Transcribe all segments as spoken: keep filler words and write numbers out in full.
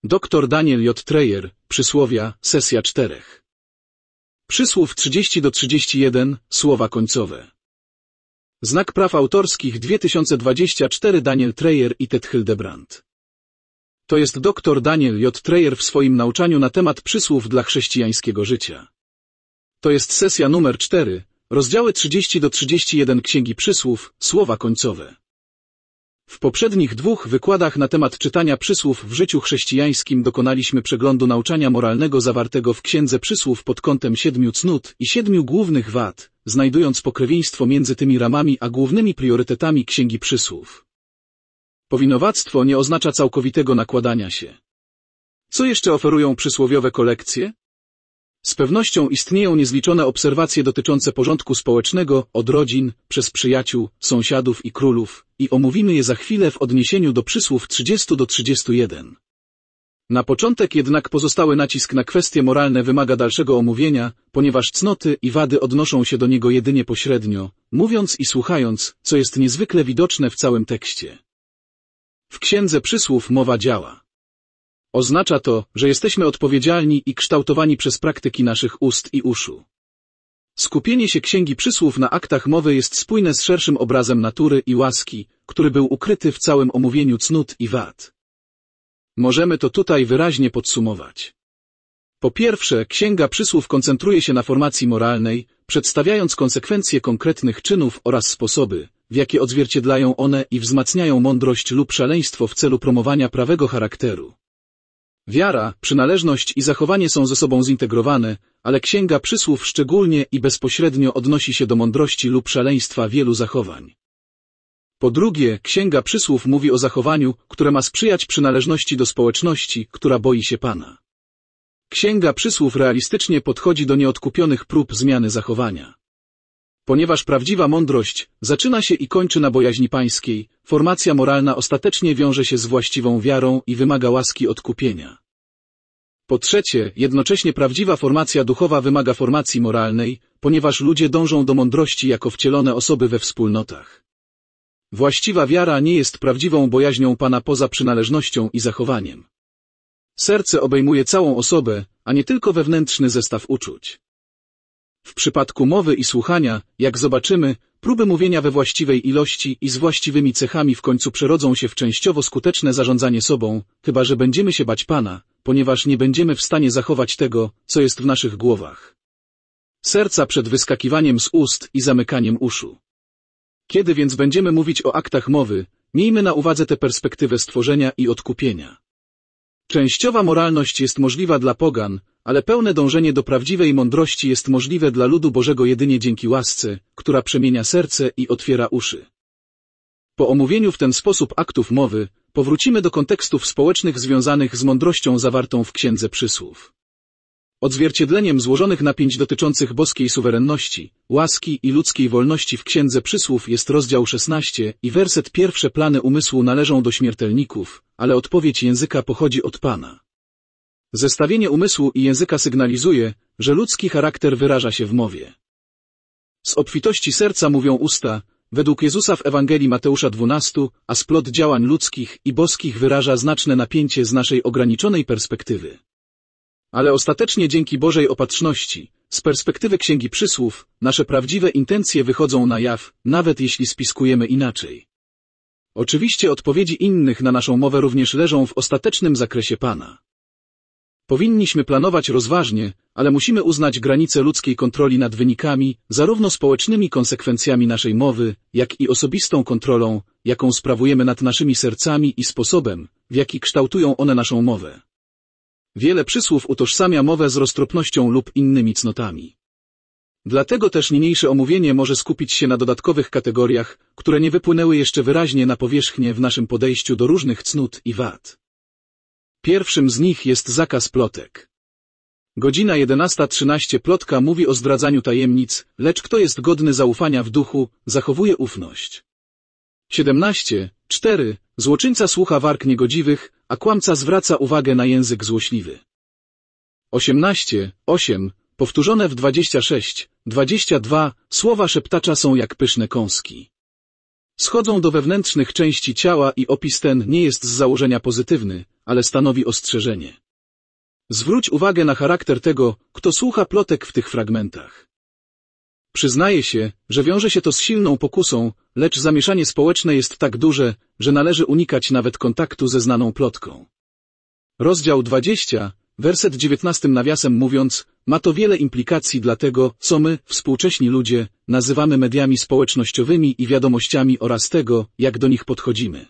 Doktor Daniel J. Treyer, Przysłowia, sesja czterech. Przysłów trzydzieści do trzydziestu jeden, słowa końcowe. Znak praw autorskich dwa tysiące dwadzieścia cztery Daniel Treyer i Ted Hildebrand. To jest doktor Daniel J. Treyer w swoim nauczaniu na temat przysłów dla chrześcijańskiego życia. To jest sesja numer cztery, rozdziały trzydzieści do trzydziestu jeden Księgi Przysłów, słowa końcowe. W poprzednich dwóch wykładach na temat czytania przysłów w życiu chrześcijańskim dokonaliśmy przeglądu nauczania moralnego zawartego w Księdze Przysłów pod kątem siedmiu cnót i siedmiu głównych wad, znajdując pokrewieństwo między tymi ramami a głównymi priorytetami Księgi Przysłów. Powinowactwo nie oznacza całkowitego nakładania się. Co jeszcze oferują przysłowiowe kolekcje? Z pewnością istnieją niezliczone obserwacje dotyczące porządku społecznego, od rodzin, przez przyjaciół, sąsiadów i królów, i omówimy je za chwilę w odniesieniu do przysłów trzydziestu do trzydziestu jeden. Na początek jednak pozostały nacisk na kwestie moralne wymaga dalszego omówienia, ponieważ cnoty i wady odnoszą się do niego jedynie pośrednio, mówiąc i słuchając, co jest niezwykle widoczne w całym tekście. W Księdze Przysłów mowa działa. Oznacza to, że jesteśmy odpowiedzialni i kształtowani przez praktyki naszych ust i uszu. Skupienie się Księgi Przysłów na aktach mowy jest spójne z szerszym obrazem natury i łaski, który był ukryty w całym omówieniu cnót i wad. Możemy to tutaj wyraźnie podsumować. Po pierwsze, Księga Przysłów koncentruje się na formacji moralnej, przedstawiając konsekwencje konkretnych czynów oraz sposoby, w jakie odzwierciedlają one i wzmacniają mądrość lub szaleństwo w celu promowania prawego charakteru. Wiara, przynależność i zachowanie są ze sobą zintegrowane, ale Księga Przysłów szczególnie i bezpośrednio odnosi się do mądrości lub szaleństwa wielu zachowań. Po drugie, Księga Przysłów mówi o zachowaniu, które ma sprzyjać przynależności do społeczności, która boi się Pana. Księga Przysłów realistycznie podchodzi do nieodkupionych prób zmiany zachowania. Ponieważ prawdziwa mądrość zaczyna się i kończy na bojaźni pańskiej, formacja moralna ostatecznie wiąże się z właściwą wiarą i wymaga łaski odkupienia. Po trzecie, jednocześnie prawdziwa formacja duchowa wymaga formacji moralnej, ponieważ ludzie dążą do mądrości jako wcielone osoby we wspólnotach. Właściwa wiara nie jest prawdziwą bojaźnią Pana poza przynależnością i zachowaniem. Serce obejmuje całą osobę, a nie tylko wewnętrzny zestaw uczuć. W przypadku mowy i słuchania, jak zobaczymy, próby mówienia we właściwej ilości i z właściwymi cechami w końcu przerodzą się w częściowo skuteczne zarządzanie sobą, chyba że będziemy się bać Pana, ponieważ nie będziemy w stanie zachować tego, co jest w naszych głowach. Serca przed wyskakiwaniem z ust i zamykaniem uszu. Kiedy więc będziemy mówić o aktach mowy, miejmy na uwadze tę perspektywę stworzenia i odkupienia. Częściowa moralność jest możliwa dla pogan, ale pełne dążenie do prawdziwej mądrości jest możliwe dla ludu Bożego jedynie dzięki łasce, która przemienia serce i otwiera uszy. Po omówieniu w ten sposób aktów mowy, powrócimy do kontekstów społecznych związanych z mądrością zawartą w Księdze Przysłów. Odzwierciedleniem złożonych napięć dotyczących boskiej suwerenności, łaski i ludzkiej wolności w Księdze Przysłów jest rozdział szesnasty i werset pierwszy. Plany umysłu należą do śmiertelników, ale odpowiedź języka pochodzi od Pana. Zestawienie umysłu i języka sygnalizuje, że ludzki charakter wyraża się w mowie. Z obfitości serca mówią usta, według Jezusa w Ewangelii Mateusza dwunastego, a splot działań ludzkich i boskich wyraża znaczne napięcie z naszej ograniczonej perspektywy. Ale ostatecznie dzięki Bożej opatrzności, z perspektywy Księgi Przysłów, nasze prawdziwe intencje wychodzą na jaw, nawet jeśli spiskujemy inaczej. Oczywiście odpowiedzi innych na naszą mowę również leżą w ostatecznym zakresie Pana. Powinniśmy planować rozważnie, ale musimy uznać granice ludzkiej kontroli nad wynikami, zarówno społecznymi konsekwencjami naszej mowy, jak i osobistą kontrolą, jaką sprawujemy nad naszymi sercami i sposobem, w jaki kształtują one naszą mowę. Wiele przysłów utożsamia mowę z roztropnością lub innymi cnotami. Dlatego też niniejsze omówienie może skupić się na dodatkowych kategoriach, które nie wypłynęły jeszcze wyraźnie na powierzchnię w naszym podejściu do różnych cnót i wad. Pierwszym z nich jest zakaz plotek. Godzina jedenasta trzynaście Plotka mówi o zdradzaniu tajemnic, lecz kto jest godny zaufania w duchu, zachowuje ufność. siedemnaście cztery Złoczyńca słucha warg niegodziwych, a kłamca zwraca uwagę na język złośliwy. osiemnaście osiem Powtórzone w dwadzieścia sześć dwadzieścia dwa Słowa szeptacza są jak pyszne kąski. Schodzą do wewnętrznych części ciała i opis ten nie jest z założenia pozytywny, ale stanowi ostrzeżenie. Zwróć uwagę na charakter tego, kto słucha plotek w tych fragmentach. Przyznaje się, że wiąże się to z silną pokusą, lecz zamieszanie społeczne jest tak duże, że należy unikać nawet kontaktu ze znaną plotką. Rozdział dwudziesty, werset dziewiętnasty nawiasem mówiąc, ma to wiele implikacji dla tego, co my, współcześni ludzie, nazywamy mediami społecznościowymi i wiadomościami oraz tego, jak do nich podchodzimy.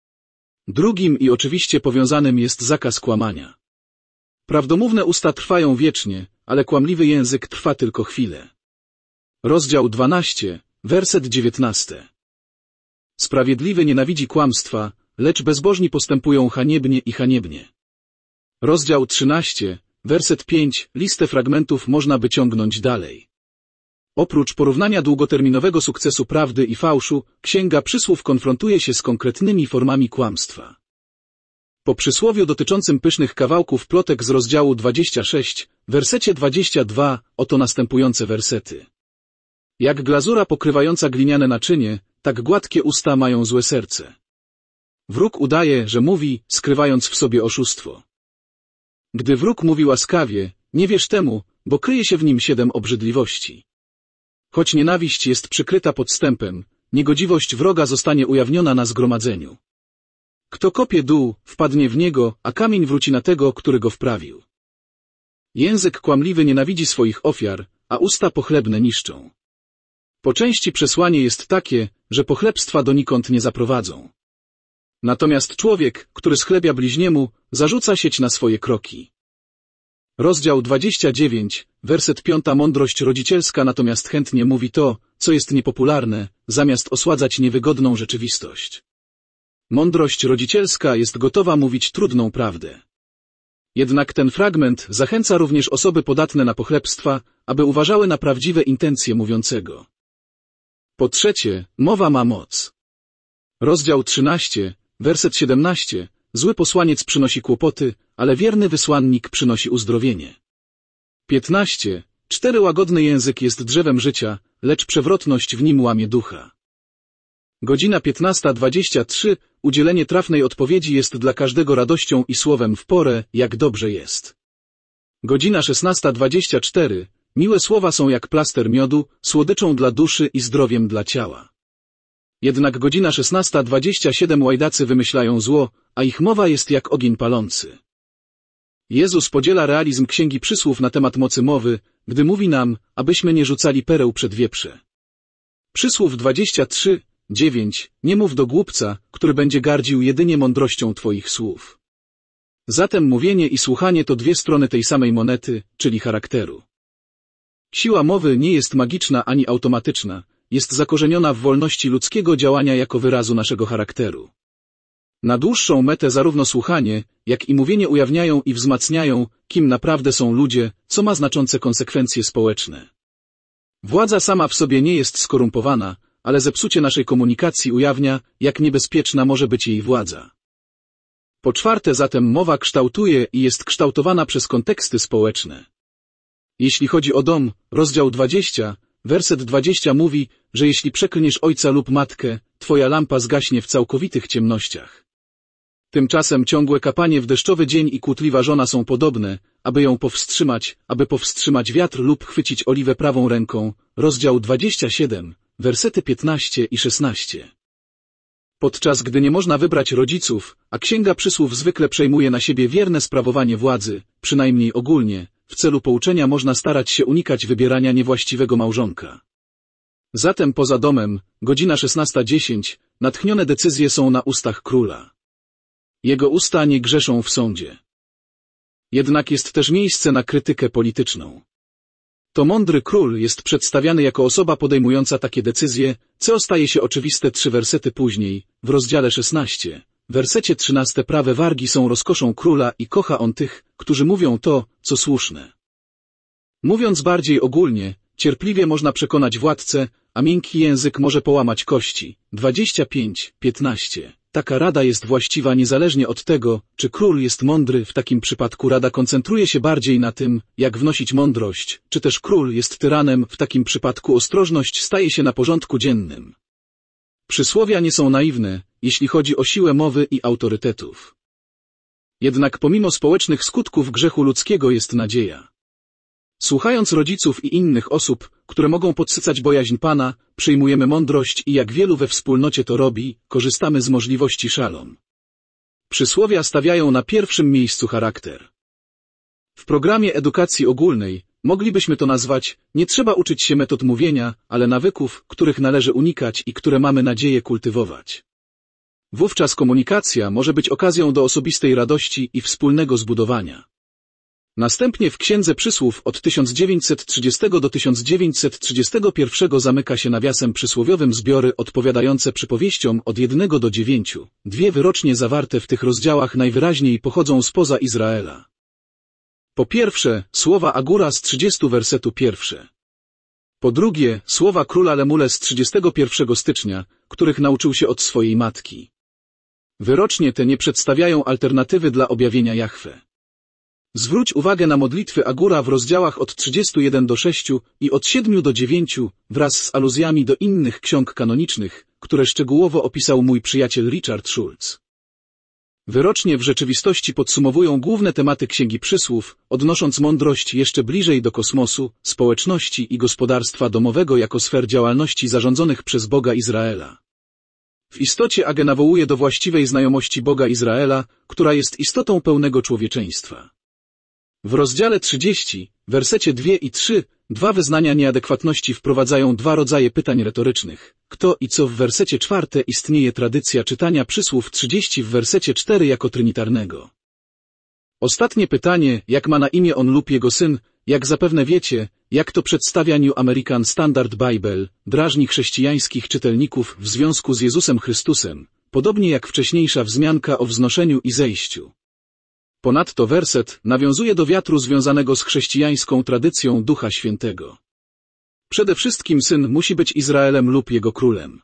Drugim i oczywiście powiązanym jest zakaz kłamania. Prawdomówne usta trwają wiecznie, ale kłamliwy język trwa tylko chwilę. Rozdział dwunasty, werset dziewiętnasty. Sprawiedliwy nienawidzi kłamstwa, lecz bezbożni postępują haniebnie i haniebnie. Rozdział trzynasty, werset piąty. Listę fragmentów można by ciągnąć dalej. Oprócz porównania długoterminowego sukcesu prawdy i fałszu, Księga Przysłów konfrontuje się z konkretnymi formami kłamstwa. Po przysłowiu dotyczącym pysznych kawałków plotek z rozdziału dwudziestego szóstego, w wersecie dwudziestym drugim, oto następujące wersety. Jak glazura pokrywająca gliniane naczynie, tak gładkie usta mają złe serce. Wróg udaje, że mówi, skrywając w sobie oszustwo. Gdy wróg mówi łaskawie, nie wierz temu, bo kryje się w nim siedem obrzydliwości. Choć nienawiść jest przykryta podstępem, niegodziwość wroga zostanie ujawniona na zgromadzeniu. Kto kopie dół, wpadnie w niego, a kamień wróci na tego, który go wprawił. Język kłamliwy nienawidzi swoich ofiar, a usta pochlebne niszczą. Po części przesłanie jest takie, że pochlebstwa donikąd nie zaprowadzą. Natomiast człowiek, który schlebia bliźniemu, zarzuca sieć na swoje kroki. Rozdział dwudziesty dziewiąty, werset piąty. Mądrość rodzicielska natomiast chętnie mówi to, co jest niepopularne, zamiast osładzać niewygodną rzeczywistość. Mądrość rodzicielska jest gotowa mówić trudną prawdę. Jednak ten fragment zachęca również osoby podatne na pochlebstwa, aby uważały na prawdziwe intencje mówiącego. Po trzecie, mowa ma moc. Rozdział trzynasty, werset siedemnasty. Zły posłaniec przynosi kłopoty, ale wierny wysłannik przynosi uzdrowienie. piętnaście. Cztery łagodny język jest drzewem życia, lecz przewrotność w nim łamie ducha. Godzina piętnasta dwadzieścia trzy. Udzielenie trafnej odpowiedzi jest dla każdego radością i słowem w porę, jak dobrze jest. Godzina szesnasta dwadzieścia cztery. Miłe słowa są jak plaster miodu, słodyczą dla duszy i zdrowiem dla ciała. Jednak godzina szesnasta dwadzieścia siedem. Łajdacy wymyślają zło, a ich mowa jest jak ogień palący. Jezus podziela realizm Księgi Przysłów na temat mocy mowy, gdy mówi nam, abyśmy nie rzucali pereł przed wieprze. Przysłów dwadzieścia trzy, dziewięć. Nie mów do głupca, który będzie gardził jedynie mądrością twoich słów. Zatem mówienie i słuchanie to dwie strony tej samej monety, czyli charakteru. Siła mowy nie jest magiczna ani automatyczna, jest zakorzeniona w wolności ludzkiego działania jako wyrazu naszego charakteru. Na dłuższą metę zarówno słuchanie, jak i mówienie ujawniają i wzmacniają, kim naprawdę są ludzie, co ma znaczące konsekwencje społeczne. Władza sama w sobie nie jest skorumpowana, ale zepsucie naszej komunikacji ujawnia, jak niebezpieczna może być jej władza. Po czwarte zatem mowa kształtuje i jest kształtowana przez konteksty społeczne. Jeśli chodzi o dom, rozdział dwudziesty, werset dwudziesty mówi, że jeśli przeklniesz ojca lub matkę, twoja lampa zgaśnie w całkowitych ciemnościach. Tymczasem ciągłe kapanie w deszczowy dzień i kłótliwa żona są podobne, aby ją powstrzymać, aby powstrzymać wiatr lub chwycić oliwę prawą ręką, rozdział dwudziesty siódmy, wersety piętnaście i szesnaście. Podczas gdy nie można wybrać rodziców, a Księga Przysłów zwykle przejmuje na siebie wierne sprawowanie władzy, przynajmniej ogólnie, w celu pouczenia można starać się unikać wybierania niewłaściwego małżonka. Zatem poza domem, godzina szesnasta dziesięć, natchnione decyzje są na ustach króla. Jego usta nie grzeszą w sądzie. Jednak jest też miejsce na krytykę polityczną. To mądry król jest przedstawiany jako osoba podejmująca takie decyzje, co staje się oczywiste trzy wersety później, w rozdziale szesnastym. W wersecie trzynastym prawe wargi są rozkoszą króla i kocha on tych, którzy mówią to, co słuszne. Mówiąc bardziej ogólnie, cierpliwie można przekonać władcę, a miękki język może połamać kości. dwadzieścia pięć, piętnaście. Taka rada jest właściwa niezależnie od tego, czy król jest mądry. W takim przypadku rada koncentruje się bardziej na tym, jak wnosić mądrość, czy też król jest tyranem. W takim przypadku ostrożność staje się na porządku dziennym. Przysłowia nie są naiwne, jeśli chodzi o siłę mowy i autorytetów. Jednak pomimo społecznych skutków grzechu ludzkiego jest nadzieja. Słuchając rodziców i innych osób, które mogą podsycać bojaźń Pana, przyjmujemy mądrość i jak wielu we wspólnocie to robi, korzystamy z możliwości szalom. Przysłowia stawiają na pierwszym miejscu charakter. W programie edukacji ogólnej moglibyśmy to nazwać: nie trzeba uczyć się metod mówienia, ale nawyków, których należy unikać i które mamy nadzieję kultywować. Wówczas komunikacja może być okazją do osobistej radości i wspólnego zbudowania. Następnie w Księdze Przysłów od tysiąc dziewięćset trzydziestego do tysiąc dziewięćset trzydziestego pierwszego zamyka się nawiasem przysłowiowym zbiory odpowiadające przypowieściom od jednego do dziewięciu. Dwie wyrocznie zawarte w tych rozdziałach najwyraźniej pochodzą spoza Izraela. Po pierwsze, słowa Agura z trzydziestego wersetu pierwsze. Po drugie, słowa króla Lemule z trzydziestego pierwszego stycznia, których nauczył się od swojej matki. Wyrocznie te nie przedstawiają alternatywy dla objawienia Jahwe. Zwróć uwagę na modlitwy Agura w rozdziałach od trzydziestu jeden do sześciu i od siedmiu do dziewięciu, wraz z aluzjami do innych ksiąg kanonicznych, które szczegółowo opisał mój przyjaciel Richard Schulz. Wyrocznie w rzeczywistości podsumowują główne tematy Księgi Przysłów, odnosząc mądrość jeszcze bliżej do kosmosu, społeczności i gospodarstwa domowego jako sfer działalności zarządzonych przez Boga Izraela. W istocie Age nawołuje do właściwej znajomości Boga Izraela, która jest istotą pełnego człowieczeństwa. W rozdziale trzydziestym, wersecie dwa i trzy, dwa wyznania nieadekwatności wprowadzają dwa rodzaje pytań retorycznych. Kto i co w wersecie czwartym istnieje tradycja czytania przysłów trzydzieści w wersecie czwartym jako trinitarnego. Ostatnie pytanie, jak ma na imię on lub jego syn, jak zapewne wiecie, jak to przedstawia New American Standard Bible, drażni chrześcijańskich czytelników w związku z Jezusem Chrystusem, podobnie jak wcześniejsza wzmianka o wznoszeniu i zejściu. Ponadto werset nawiązuje do wiatru związanego z chrześcijańską tradycją Ducha Świętego. Przede wszystkim syn musi być Izraelem lub jego królem.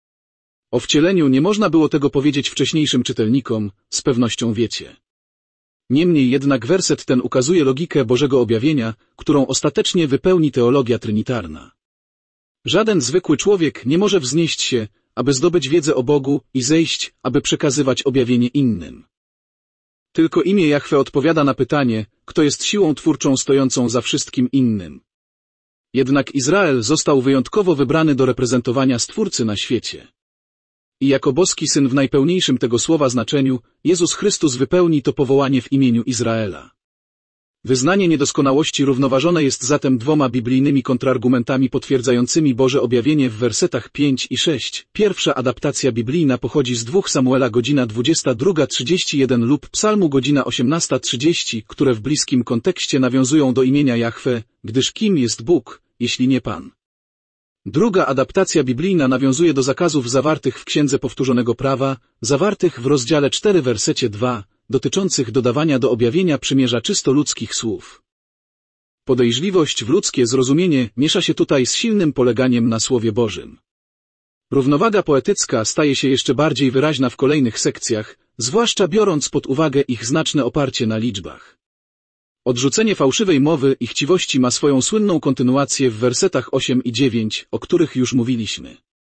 O wcieleniu nie można było tego powiedzieć wcześniejszym czytelnikom, z pewnością wiecie. Niemniej jednak werset ten ukazuje logikę Bożego objawienia, którą ostatecznie wypełni teologia trinitarna. Żaden zwykły człowiek nie może wznieść się, aby zdobyć wiedzę o Bogu i zejść, aby przekazywać objawienie innym. Tylko imię Jahwe odpowiada na pytanie, kto jest siłą twórczą stojącą za wszystkim innym. Jednak Izrael został wyjątkowo wybrany do reprezentowania Stwórcy na świecie. I jako boski Syn w najpełniejszym tego słowa znaczeniu, Jezus Chrystus wypełni to powołanie w imieniu Izraela. Wyznanie niedoskonałości równoważone jest zatem dwoma biblijnymi kontrargumentami potwierdzającymi Boże objawienie w wersetach pięć i sześć. Pierwsza adaptacja biblijna pochodzi z drugiego Samuela godzina dwudziesta druga trzydzieści jeden lub Psalmu godzina osiemnasta trzydzieści, które w bliskim kontekście nawiązują do imienia Jahwe, gdyż kim jest Bóg, jeśli nie Pan. Druga adaptacja biblijna nawiązuje do zakazów zawartych w Księdze Powtórzonego Prawa, zawartych w rozdziale czwartym wersecie drugiego, dotyczących dodawania do objawienia przymierza czysto ludzkich słów. Podejrzliwość w ludzkie zrozumienie miesza się tutaj z silnym poleganiem na Słowie Bożym. Równowaga poetycka staje się jeszcze bardziej wyraźna w kolejnych sekcjach, zwłaszcza biorąc pod uwagę ich znaczne oparcie na liczbach. Odrzucenie fałszywej mowy i chciwości ma swoją słynną kontynuację w wersetach osiem i dziewięć, o których już mówiliśmy.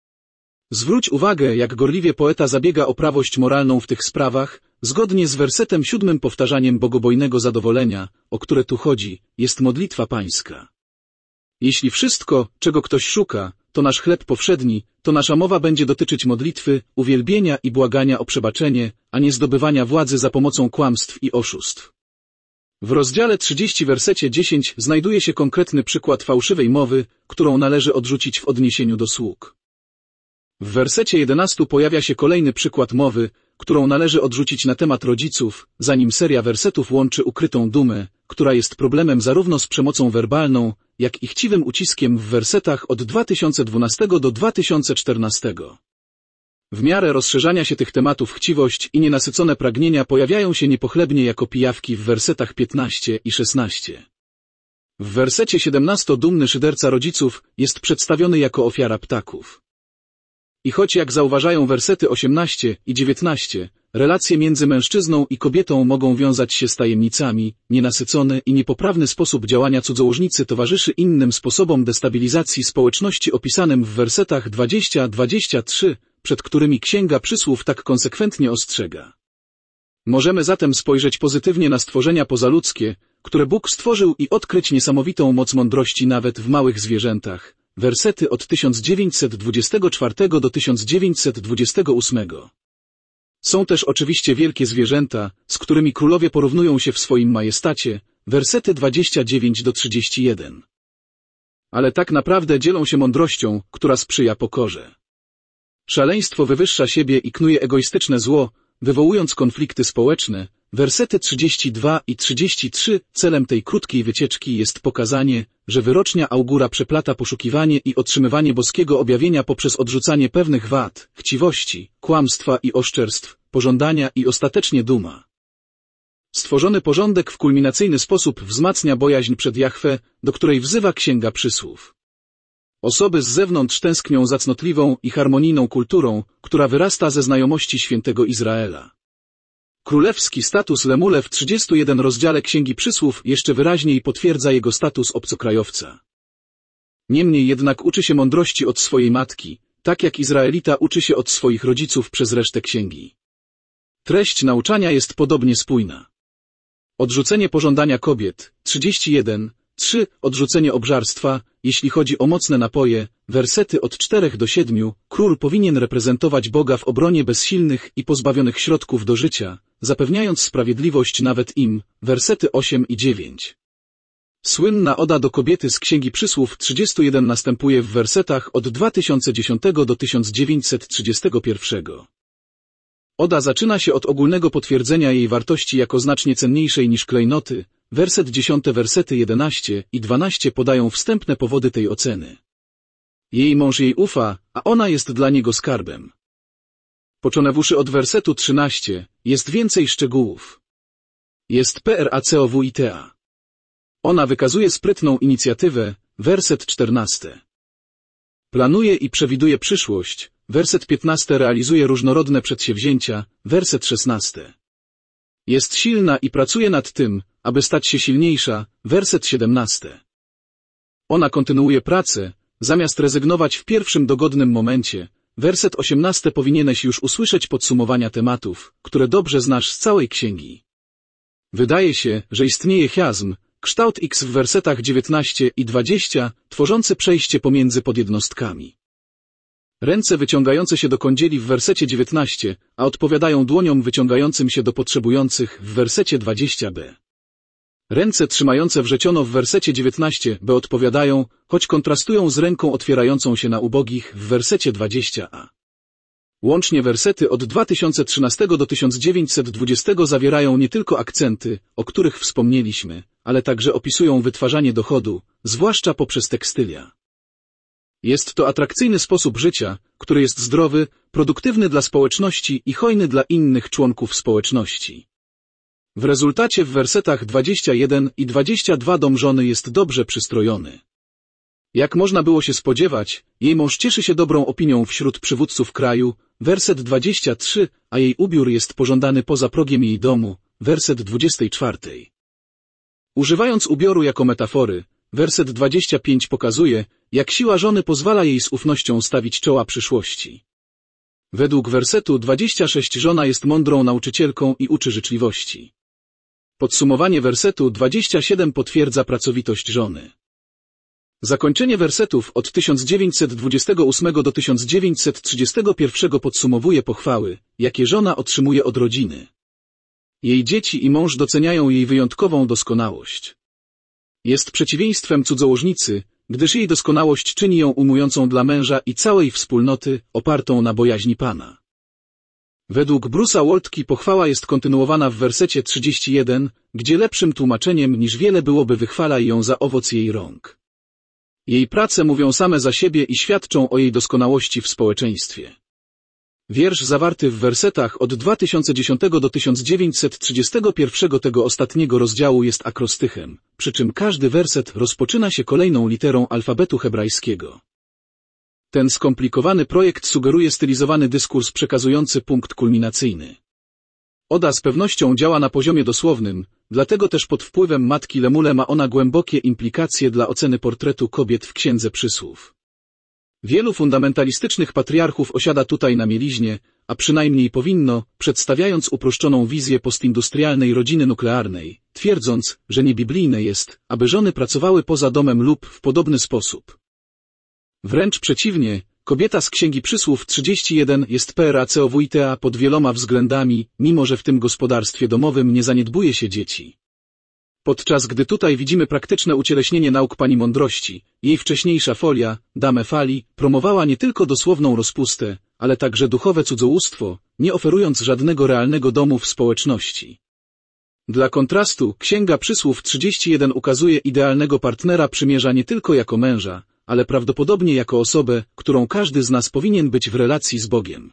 Zwróć uwagę, jak gorliwie poeta zabiega o prawość moralną w tych sprawach, zgodnie z wersetem siódmym powtarzaniem bogobojnego zadowolenia, o które tu chodzi, jest modlitwa pańska. Jeśli wszystko, czego ktoś szuka, to nasz chleb powszedni, to nasza mowa będzie dotyczyć modlitwy, uwielbienia i błagania o przebaczenie, a nie zdobywania władzy za pomocą kłamstw i oszustw. W rozdziale trzydziestym wersecie dziesięć znajduje się konkretny przykład fałszywej mowy, którą należy odrzucić w odniesieniu do sług. W wersecie jedenastym pojawia się kolejny przykład mowy, którą należy odrzucić na temat rodziców, zanim seria wersetów łączy ukrytą dumę, która jest problemem zarówno z przemocą werbalną, jak i chciwym uciskiem w wersetach od dwa tysiące dwunastego do dwa tysiące czternastego. W miarę rozszerzania się tych tematów chciwość i nienasycone pragnienia pojawiają się niepochlebnie jako pijawki w wersetach piętnastym i szesnastym. W wersecie siedemnastym dumny szyderca rodziców jest przedstawiony jako ofiara ptaków. I choć jak zauważają wersety osiemnasty i dziewiętnasty, relacje między mężczyzną i kobietą mogą wiązać się z tajemnicami, nienasycony i niepoprawny sposób działania cudzołożnicy towarzyszy innym sposobom destabilizacji społeczności opisanym w wersetach dwudziestym do dwudziestego trzeciego, przed którymi Księga Przysłów tak konsekwentnie ostrzega. Możemy zatem spojrzeć pozytywnie na stworzenia pozaludzkie, które Bóg stworzył i odkryć niesamowitą moc mądrości nawet w małych zwierzętach. Wersety od tysiąc dziewięćset dwudziestego czwartego do tysiąc dziewięćset dwudziestego ósmego. Są też oczywiście wielkie zwierzęta, z którymi królowie porównują się w swoim majestacie. Wersety dwudziesty dziewiąty do trzydziestego pierwszego. Ale tak naprawdę dzielą się mądrością, która sprzyja pokorze. Szaleństwo wywyższa siebie i knuje egoistyczne zło, wywołując konflikty społeczne. Wersety trzydziesty drugi i trzydziesty trzeci. Celem tej krótkiej wycieczki jest pokazanie, że wyrocznia augura przeplata poszukiwanie i otrzymywanie boskiego objawienia poprzez odrzucanie pewnych wad, chciwości, kłamstwa i oszczerstw, pożądania i ostatecznie duma. Stworzony porządek w kulminacyjny sposób wzmacnia bojaźń przed Jahwe, do której wzywa Księga Przysłów. Osoby z zewnątrz tęsknią za cnotliwą i harmonijną kulturą, która wyrasta ze znajomości świętego Izraela. Królewski status Lemule w trzydziestym pierwszym rozdziale Księgi Przysłów jeszcze wyraźniej potwierdza jego status obcokrajowca. Niemniej jednak uczy się mądrości od swojej matki, tak jak Izraelita uczy się od swoich rodziców przez resztę księgi. Treść nauczania jest podobnie spójna. Odrzucenie pożądania kobiet, trzydziesty pierwszy, trzy. Odrzucenie obżarstwa, jeśli chodzi o mocne napoje, wersety od czterech do siedmiu. Król powinien reprezentować Boga w obronie bezsilnych i pozbawionych środków do życia, zapewniając sprawiedliwość nawet im, wersety osiem i dziewięć. Słynna oda do kobiety z Księgi Przysłów trzydziesty pierwszy następuje w wersetach od dwa tysiące dziesiątego do tysiąc dziewięćset trzydziestego pierwszego. Oda zaczyna się od ogólnego potwierdzenia jej wartości jako znacznie cenniejszej niż klejnoty. Werset dziesiąty, wersety jedenaście i dwanaście podają wstępne powody tej oceny. Jej mąż jej ufa, a ona jest dla niego skarbem. Począwszy od wersetu trzynastego, jest więcej szczegółów. Jest pracowita. Ona wykazuje sprytną inicjatywę, werset czternasty. Planuje i przewiduje przyszłość, werset piętnasty. Realizuje różnorodne przedsięwzięcia, werset szesnasty. Jest silna i pracuje nad tym, aby stać się silniejsza, werset siedemnasty. Ona kontynuuje pracę, zamiast rezygnować w pierwszym dogodnym momencie, werset osiemnasty. Powinieneś już usłyszeć podsumowania tematów, które dobrze znasz z całej księgi. Wydaje się, że istnieje chiasm, kształt X w wersetach dziewiętnastym i dwudziestym, tworzący przejście pomiędzy podjednostkami. Ręce wyciągające się do kądzieli w wersecie dziewiętnastym, a odpowiadają dłoniom wyciągającym się do potrzebujących w wersecie dwudziestym b. Ręce trzymające wrzeciono w wersecie dziewiętnastym b odpowiadają, choć kontrastują z ręką otwierającą się na ubogich w wersecie dwudziestym a. Łącznie wersety od dwa tysiące trzynastego do tysiąc dziewięćset dwudziestego zawierają nie tylko akcenty, o których wspomnieliśmy, ale także opisują wytwarzanie dochodu, zwłaszcza poprzez tekstylia. Jest to atrakcyjny sposób życia, który jest zdrowy, produktywny dla społeczności i hojny dla innych członków społeczności. W rezultacie w wersetach dwudziestym pierwszym i dwudziestym drugim dom żony jest dobrze przystrojony. Jak można było się spodziewać, jej mąż cieszy się dobrą opinią wśród przywódców kraju, werset dwudziesty trzeci, a jej ubiór jest pożądany poza progiem jej domu, werset dwudziesty czwarty. Używając ubioru jako metafory, werset dwudziesty piąty pokazuje, jak siła żony pozwala jej z ufnością stawić czoła przyszłości. Według wersetu dwudziestego szóstego żona jest mądrą nauczycielką i uczy życzliwości. Podsumowanie wersetu dwudziestego siódmego potwierdza pracowitość żony. Zakończenie wersetów od tysiąc dziewięćset dwudziestego ósmego do tysiąc dziewięćset trzydziestego pierwszego podsumowuje pochwały, jakie żona otrzymuje od rodziny. Jej dzieci i mąż doceniają jej wyjątkową doskonałość. Jest przeciwieństwem cudzołożnicy, gdyż jej doskonałość czyni ją ujmującą dla męża i całej wspólnoty, opartą na bojaźni Pana. Według Bruce'a Waltke pochwała jest kontynuowana w wersecie trzydziestym pierwszym, gdzie lepszym tłumaczeniem niż wiele byłoby wychwalaj ją za owoc jej rąk. Jej prace mówią same za siebie i świadczą o jej doskonałości w społeczeństwie. Wiersz zawarty w wersetach od dwa tysiące dziesiątego do tysiąc dziewięćset trzydziestego pierwszego tego ostatniego rozdziału jest akrostychem, przy czym każdy werset rozpoczyna się kolejną literą alfabetu hebrajskiego. Ten skomplikowany projekt sugeruje stylizowany dyskurs przekazujący punkt kulminacyjny. Oda z pewnością działa na poziomie dosłownym, dlatego też pod wpływem matki Lemule ma ona głębokie implikacje dla oceny portretu kobiet w Księdze Przysłów. Wielu fundamentalistycznych patriarchów osiada tutaj na mieliźnie, a przynajmniej powinno, przedstawiając uproszczoną wizję postindustrialnej rodziny nuklearnej, twierdząc, że niebiblijne jest, aby żony pracowały poza domem lub w podobny sposób. Wręcz przeciwnie, kobieta z Księgi Przysłów trzydzieści jeden jest pracowita pod wieloma względami, mimo że w tym gospodarstwie domowym nie zaniedbuje się dzieci. Podczas gdy tutaj widzimy praktyczne ucieleśnienie nauk pani mądrości, jej wcześniejsza folia, Dame Fali, promowała nie tylko dosłowną rozpustę, ale także duchowe cudzołóstwo, nie oferując żadnego realnego domu w społeczności. Dla kontrastu, Księga Przysłów trzydzieści jeden ukazuje idealnego partnera przymierza nie tylko jako męża, ale prawdopodobnie jako osobę, którą każdy z nas powinien być w relacji z Bogiem.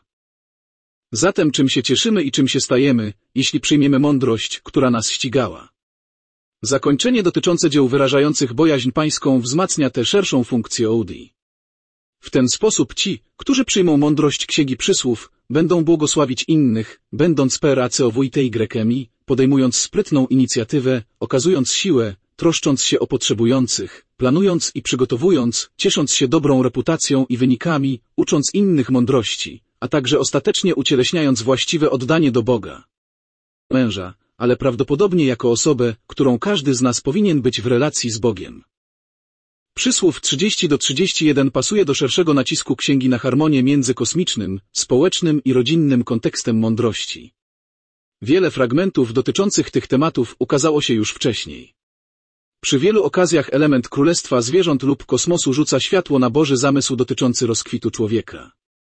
Zatem czym się cieszymy i czym się stajemy, jeśli przyjmiemy mądrość, która nas ścigała? Zakończenie dotyczące dzieł wyrażających bojaźń pańską wzmacnia tę szerszą funkcję O D. W ten sposób ci, którzy przyjmą mądrość Księgi Przysłów, będą błogosławić innych, będąc pracowitejgrykemi, podejmując sprytną inicjatywę, okazując siłę, troszcząc się o potrzebujących, planując i przygotowując, ciesząc się dobrą reputacją i wynikami, ucząc innych mądrości, a także ostatecznie ucieleśniając właściwe oddanie do Boga. Męża, ale prawdopodobnie jako osobę, którą każdy z nas powinien być w relacji z Bogiem. Przysłów trzydzieści do trzydziestu jeden pasuje do szerszego nacisku księgi na harmonię między kosmicznym, społecznym i rodzinnym kontekstem mądrości. Wiele fragmentów dotyczących tych tematów ukazało się już wcześniej. Przy wielu okazjach element królestwa zwierząt lub kosmosu rzuca światło na Boży zamysł dotyczący rozkwitu człowieka.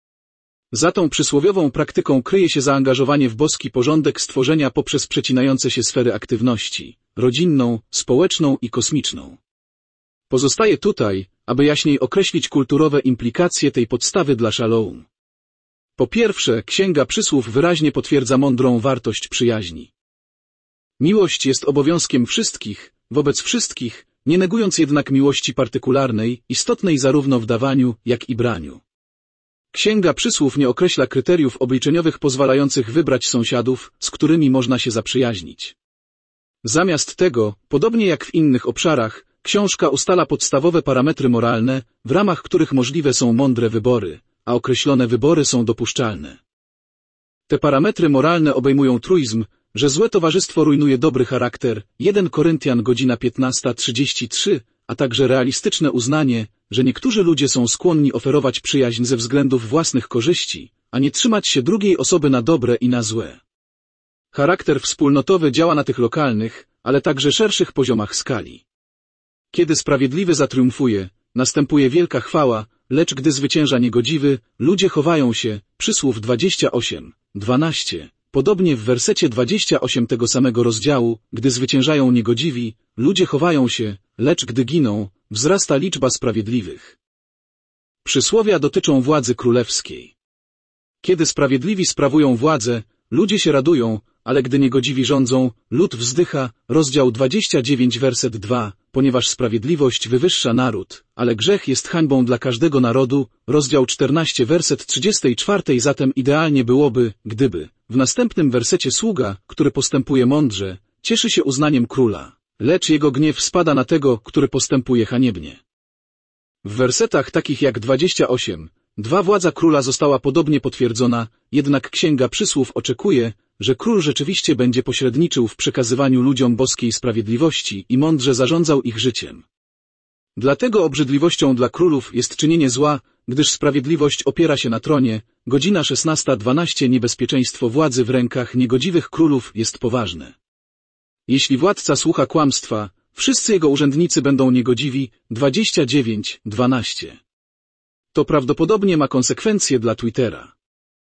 Za tą przysłowiową praktyką kryje się zaangażowanie w boski porządek stworzenia poprzez przecinające się sfery aktywności, rodzinną, społeczną i kosmiczną. Pozostaje tutaj, aby jaśniej określić kulturowe implikacje tej podstawy dla szaloum. Po pierwsze, Księga Przysłów wyraźnie potwierdza mądrą wartość przyjaźni. Miłość jest obowiązkiem wszystkich, wobec wszystkich, nie negując jednak miłości partykularnej, istotnej zarówno w dawaniu, jak i braniu. Księga Przysłów nie określa kryteriów obliczeniowych pozwalających wybrać sąsiadów, z którymi można się zaprzyjaźnić. Zamiast tego, podobnie jak w innych obszarach, książka ustala podstawowe parametry moralne, w ramach których możliwe są mądre wybory, a określone wybory są dopuszczalne. Te parametry moralne obejmują truizm, że złe towarzystwo rujnuje dobry charakter, pierwszy Koryntian godzina piętnasta trzydzieści trzy, a także realistyczne uznanie, że niektórzy ludzie są skłonni oferować przyjaźń ze względów własnych korzyści, a nie trzymać się drugiej osoby na dobre i na złe. Charakter wspólnotowy działa na tych lokalnych, ale także szerszych poziomach skali. Kiedy sprawiedliwy zatriumfuje, następuje wielka chwała, lecz gdy zwycięża niegodziwy, ludzie chowają się, Przysłów dwadzieścia osiem, dwanaście. Podobnie w wersecie dwudziestym ósmym tego samego rozdziału, gdy zwyciężają niegodziwi, ludzie chowają się, lecz gdy giną, wzrasta liczba sprawiedliwych. Przysłowia dotyczą władzy królewskiej. Kiedy sprawiedliwi sprawują władzę, ludzie się radują, ale gdy niegodziwi rządzą, lud wzdycha, rozdział dwudziesty dziewiąty werset drugi, ponieważ sprawiedliwość wywyższa naród, ale grzech jest hańbą dla każdego narodu, rozdział czternasty werset trzydziesty czwarty. Zatem idealnie byłoby, gdyby, w następnym wersecie sługa, który postępuje mądrze, cieszy się uznaniem króla, lecz jego gniew spada na tego, który postępuje haniebnie. W wersetach takich jak dwadzieścia osiem, dwa władza króla została podobnie potwierdzona, jednak Księga Przysłów oczekuje, że król rzeczywiście będzie pośredniczył w przekazywaniu ludziom boskiej sprawiedliwości i mądrze zarządzał ich życiem. Dlatego obrzydliwością dla królów jest czynienie zła, gdyż sprawiedliwość opiera się na tronie, godzina szesnasta dwanaście. Niebezpieczeństwo władzy w rękach niegodziwych królów jest poważne. Jeśli władca słucha kłamstwa, wszyscy jego urzędnicy będą niegodziwi, dwadzieścia dziewięć dwanaście. To prawdopodobnie ma konsekwencje dla Twittera.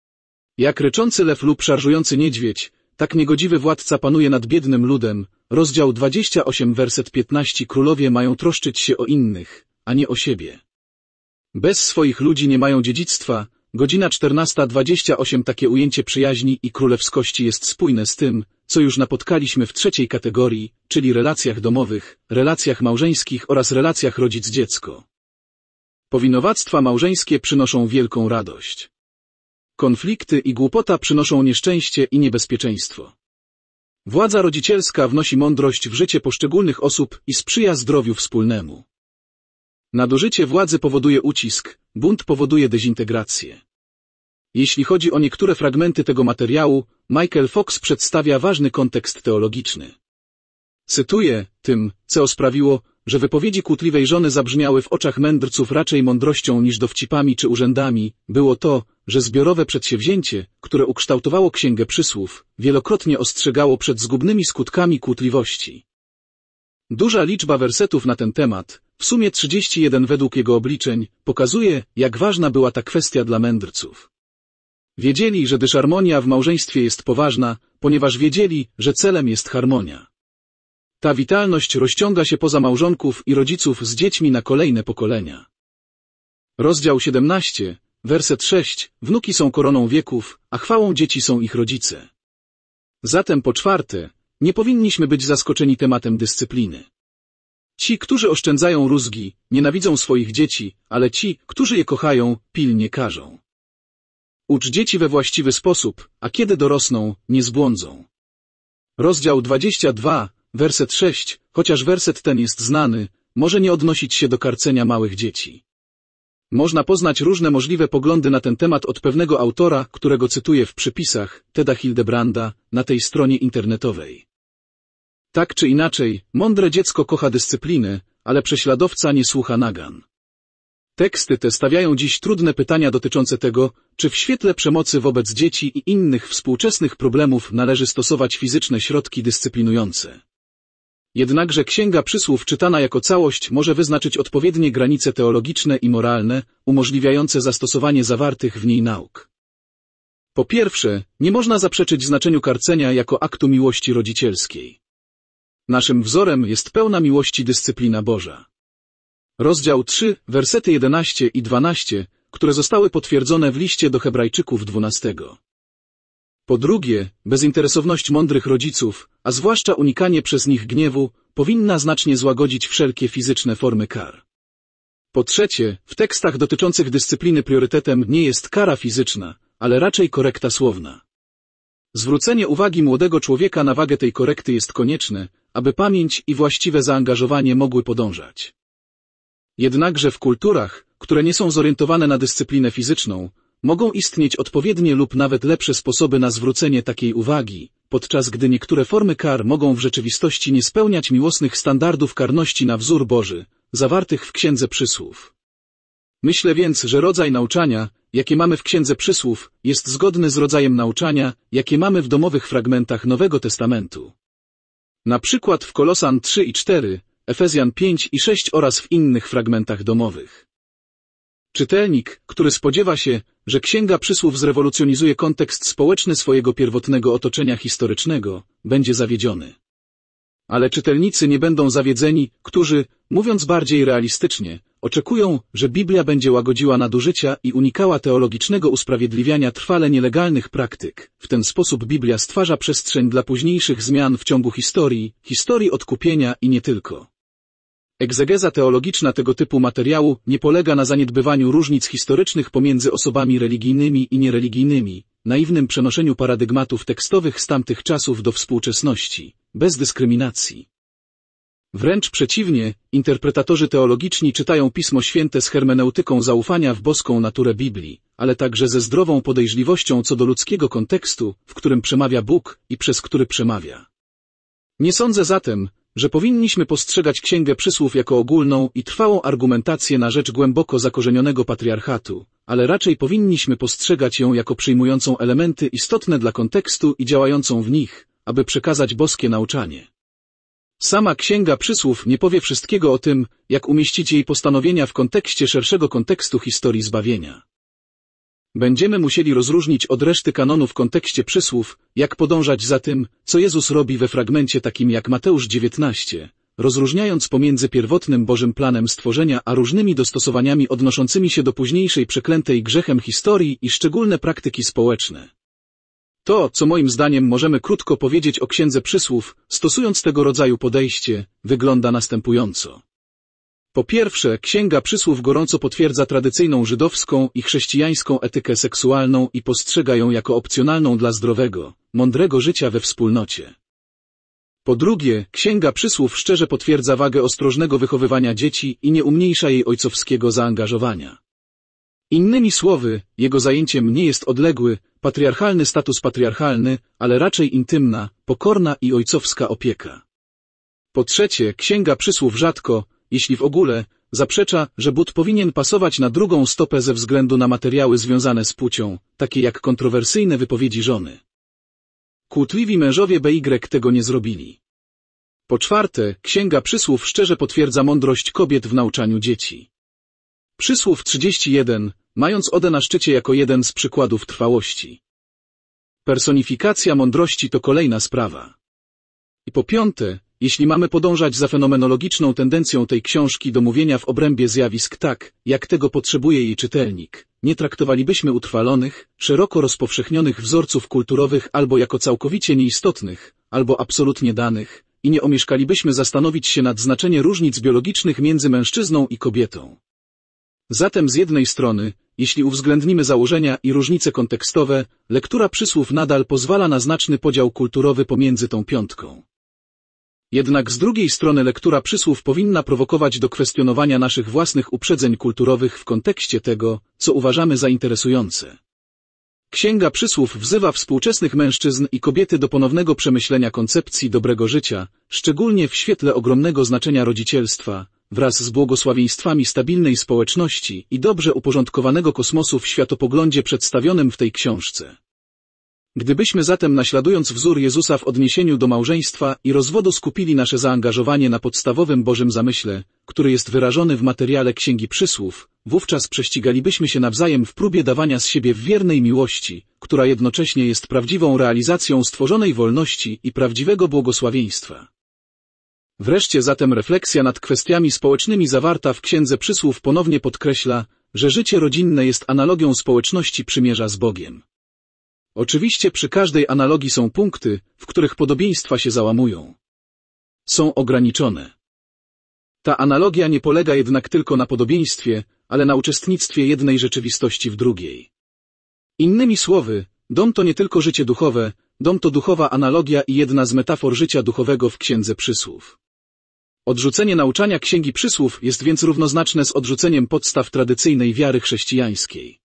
Jak ryczący lew lub szarżujący niedźwiedź, tak niegodziwy władca panuje nad biednym ludem, rozdział dwadzieścia osiem werset piętnaście. Królowie mają troszczyć się o innych, a nie o siebie. Bez swoich ludzi nie mają dziedzictwa, godzina czternasta dwadzieścia osiem. Takie ujęcie przyjaźni i królewskości jest spójne z tym, co już napotkaliśmy w trzeciej kategorii, czyli relacjach domowych, relacjach małżeńskich oraz relacjach rodzic-dziecko. Powinowactwa małżeńskie przynoszą wielką radość. Konflikty i głupota przynoszą nieszczęście i niebezpieczeństwo. Władza rodzicielska wnosi mądrość w życie poszczególnych osób i sprzyja zdrowiu wspólnemu. Nadużycie władzy powoduje ucisk, bunt powoduje dezintegrację. Jeśli chodzi o niektóre fragmenty tego materiału, Michael Fox przedstawia ważny kontekst teologiczny. Cytuję, tym, co sprawiło, że wypowiedzi kłótliwej żony zabrzmiały w oczach mędrców raczej mądrością niż dowcipami czy urzędami, było to, że zbiorowe przedsięwzięcie, które ukształtowało Księgę Przysłów, wielokrotnie ostrzegało przed zgubnymi skutkami kłótliwości. Duża liczba wersetów na ten temat, w sumie trzydzieści jeden według jego obliczeń, pokazuje, jak ważna była ta kwestia dla mędrców. Wiedzieli, że dysharmonia w małżeństwie jest poważna, ponieważ wiedzieli, że celem jest harmonia. Ta witalność rozciąga się poza małżonków i rodziców z dziećmi na kolejne pokolenia. Rozdział siedemnasty, werset sześć. Wnuki są koroną wieków, a chwałą dzieci są ich rodzice. Zatem po czwarte, nie powinniśmy być zaskoczeni tematem dyscypliny. Ci, którzy oszczędzają rózgi, nienawidzą swoich dzieci, ale ci, którzy je kochają, pilnie karzą. Ucz dzieci we właściwy sposób, a kiedy dorosną, nie zbłądzą. Rozdział dwudziesty drugi, werset sześć, chociaż werset ten jest znany, może nie odnosić się do karcenia małych dzieci. Można poznać różne możliwe poglądy na ten temat od pewnego autora, którego cytuję w przypisach, Teda Hildebranda, na tej stronie internetowej. Tak czy inaczej, mądre dziecko kocha dyscyplinę, ale prześladowca nie słucha nagan. Teksty te stawiają dziś trudne pytania dotyczące tego, czy w świetle przemocy wobec dzieci i innych współczesnych problemów należy stosować fizyczne środki dyscyplinujące. Jednakże Księga Przysłów czytana jako całość może wyznaczyć odpowiednie granice teologiczne i moralne, umożliwiające zastosowanie zawartych w niej nauk. Po pierwsze, nie można zaprzeczyć znaczeniu karcenia jako aktu miłości rodzicielskiej. Naszym wzorem jest pełna miłości dyscyplina Boża. Rozdział trzy, wersety jedenaście i dwanaście, które zostały potwierdzone w liście do Hebrajczyków dwunastego. Po drugie, bezinteresowność mądrych rodziców, a zwłaszcza unikanie przez nich gniewu, powinna znacznie złagodzić wszelkie fizyczne formy kar. Po trzecie, w tekstach dotyczących dyscypliny priorytetem nie jest kara fizyczna, ale raczej korekta słowna. Zwrócenie uwagi młodego człowieka na wagę tej korekty jest konieczne, aby pamięć i właściwe zaangażowanie mogły podążać. Jednakże w kulturach, które nie są zorientowane na dyscyplinę fizyczną, mogą istnieć odpowiednie lub nawet lepsze sposoby na zwrócenie takiej uwagi, podczas gdy niektóre formy kar mogą w rzeczywistości nie spełniać miłosnych standardów karności na wzór Boży, zawartych w Księdze Przysłów. Myślę więc, że rodzaj nauczania, jakie mamy w Księdze Przysłów, jest zgodny z rodzajem nauczania, jakie mamy w domowych fragmentach Nowego Testamentu. Na przykład w Kolosan trzy i cztery, Efezjan pięć i sześć oraz w innych fragmentach domowych. Czytelnik, który spodziewa się, że Księga Przysłów zrewolucjonizuje kontekst społeczny swojego pierwotnego otoczenia historycznego, będzie zawiedziony. Ale czytelnicy nie będą zawiedzeni, którzy, mówiąc bardziej realistycznie, oczekują, że Biblia będzie łagodziła nadużycia i unikała teologicznego usprawiedliwiania trwale nielegalnych praktyk. W ten sposób Biblia stwarza przestrzeń dla późniejszych zmian w ciągu historii, historii odkupienia i nie tylko. Egzegeza teologiczna tego typu materiału nie polega na zaniedbywaniu różnic historycznych pomiędzy osobami religijnymi i niereligijnymi, naiwnym przenoszeniu paradygmatów tekstowych z tamtych czasów do współczesności, bez dyskryminacji. Wręcz przeciwnie, interpretatorzy teologiczni czytają Pismo Święte z hermeneutyką zaufania w boską naturę Biblii, ale także ze zdrową podejrzliwością co do ludzkiego kontekstu, w którym przemawia Bóg i przez który przemawia. Nie sądzę zatem, że powinniśmy postrzegać Księgę Przysłów jako ogólną i trwałą argumentację na rzecz głęboko zakorzenionego patriarchatu, ale raczej powinniśmy postrzegać ją jako przyjmującą elementy istotne dla kontekstu i działającą w nich, aby przekazać boskie nauczanie. Sama Księga Przysłów nie powie wszystkiego o tym, jak umieścić jej postanowienia w kontekście szerszego kontekstu historii zbawienia. Będziemy musieli rozróżnić od reszty kanonu w kontekście przysłów, jak podążać za tym, co Jezus robi we fragmencie takim jak Mateusz dziewiętnaście, rozróżniając pomiędzy pierwotnym Bożym planem stworzenia a różnymi dostosowaniami odnoszącymi się do późniejszej przeklętej grzechem historii i szczególne praktyki społeczne. To, co moim zdaniem możemy krótko powiedzieć o Księdze Przysłów, stosując tego rodzaju podejście, wygląda następująco. Po pierwsze, Księga Przysłów gorąco potwierdza tradycyjną żydowską i chrześcijańską etykę seksualną i postrzega ją jako opcjonalną dla zdrowego, mądrego życia we wspólnocie. Po drugie, Księga Przysłów szczerze potwierdza wagę ostrożnego wychowywania dzieci i nie umniejsza jej ojcowskiego zaangażowania. Innymi słowy, jego zajęciem nie jest odległy, patriarchalny status patriarchalny, ale raczej intymna, pokorna i ojcowska opieka. Po trzecie, Księga Przysłów rzadko, jeśli w ogóle, zaprzecza, że but powinien pasować na drugą stopę ze względu na materiały związane z płcią, takie jak kontrowersyjne wypowiedzi żony. Kłótliwi mężowie B Y tego nie zrobili. Po czwarte, Księga Przysłów szczerze potwierdza mądrość kobiet w nauczaniu dzieci. Przysłów trzydzieści jeden, mając Odę na szczycie jako jeden z przykładów trwałości. Personifikacja mądrości to kolejna sprawa. I po piąte, jeśli mamy podążać za fenomenologiczną tendencją tej książki do mówienia w obrębie zjawisk tak, jak tego potrzebuje jej czytelnik, nie traktowalibyśmy utrwalonych, szeroko rozpowszechnionych wzorców kulturowych albo jako całkowicie nieistotnych, albo absolutnie danych, i nie omieszkalibyśmy zastanowić się nad znaczeniem różnic biologicznych między mężczyzną i kobietą. Zatem z jednej strony, jeśli uwzględnimy założenia i różnice kontekstowe, lektura Przysłów nadal pozwala na znaczny podział kulturowy pomiędzy tą piątką. Jednak z drugiej strony lektura Przysłów powinna prowokować do kwestionowania naszych własnych uprzedzeń kulturowych w kontekście tego, co uważamy za interesujące. Księga Przysłów wzywa współczesnych mężczyzn i kobiety do ponownego przemyślenia koncepcji dobrego życia, szczególnie w świetle ogromnego znaczenia rodzicielstwa, wraz z błogosławieństwami stabilnej społeczności i dobrze uporządkowanego kosmosu w światopoglądzie przedstawionym w tej książce. Gdybyśmy zatem naśladując wzór Jezusa w odniesieniu do małżeństwa i rozwodu skupili nasze zaangażowanie na podstawowym Bożym zamyśle, który jest wyrażony w materiale Księgi Przysłów, wówczas prześcigalibyśmy się nawzajem w próbie dawania z siebie w wiernej miłości, która jednocześnie jest prawdziwą realizacją stworzonej wolności i prawdziwego błogosławieństwa. Wreszcie zatem refleksja nad kwestiami społecznymi zawarta w Księdze Przysłów ponownie podkreśla, że życie rodzinne jest analogią społeczności przymierza z Bogiem. Oczywiście przy każdej analogii są punkty, w których podobieństwa się załamują. Są ograniczone. Ta analogia nie polega jednak tylko na podobieństwie, ale na uczestnictwie jednej rzeczywistości w drugiej. Innymi słowy, dom to nie tylko życie duchowe, dom to duchowa analogia i jedna z metafor życia duchowego w Księdze Przysłów. Odrzucenie nauczania Księgi Przysłów jest więc równoznaczne z odrzuceniem podstaw tradycyjnej wiary chrześcijańskiej.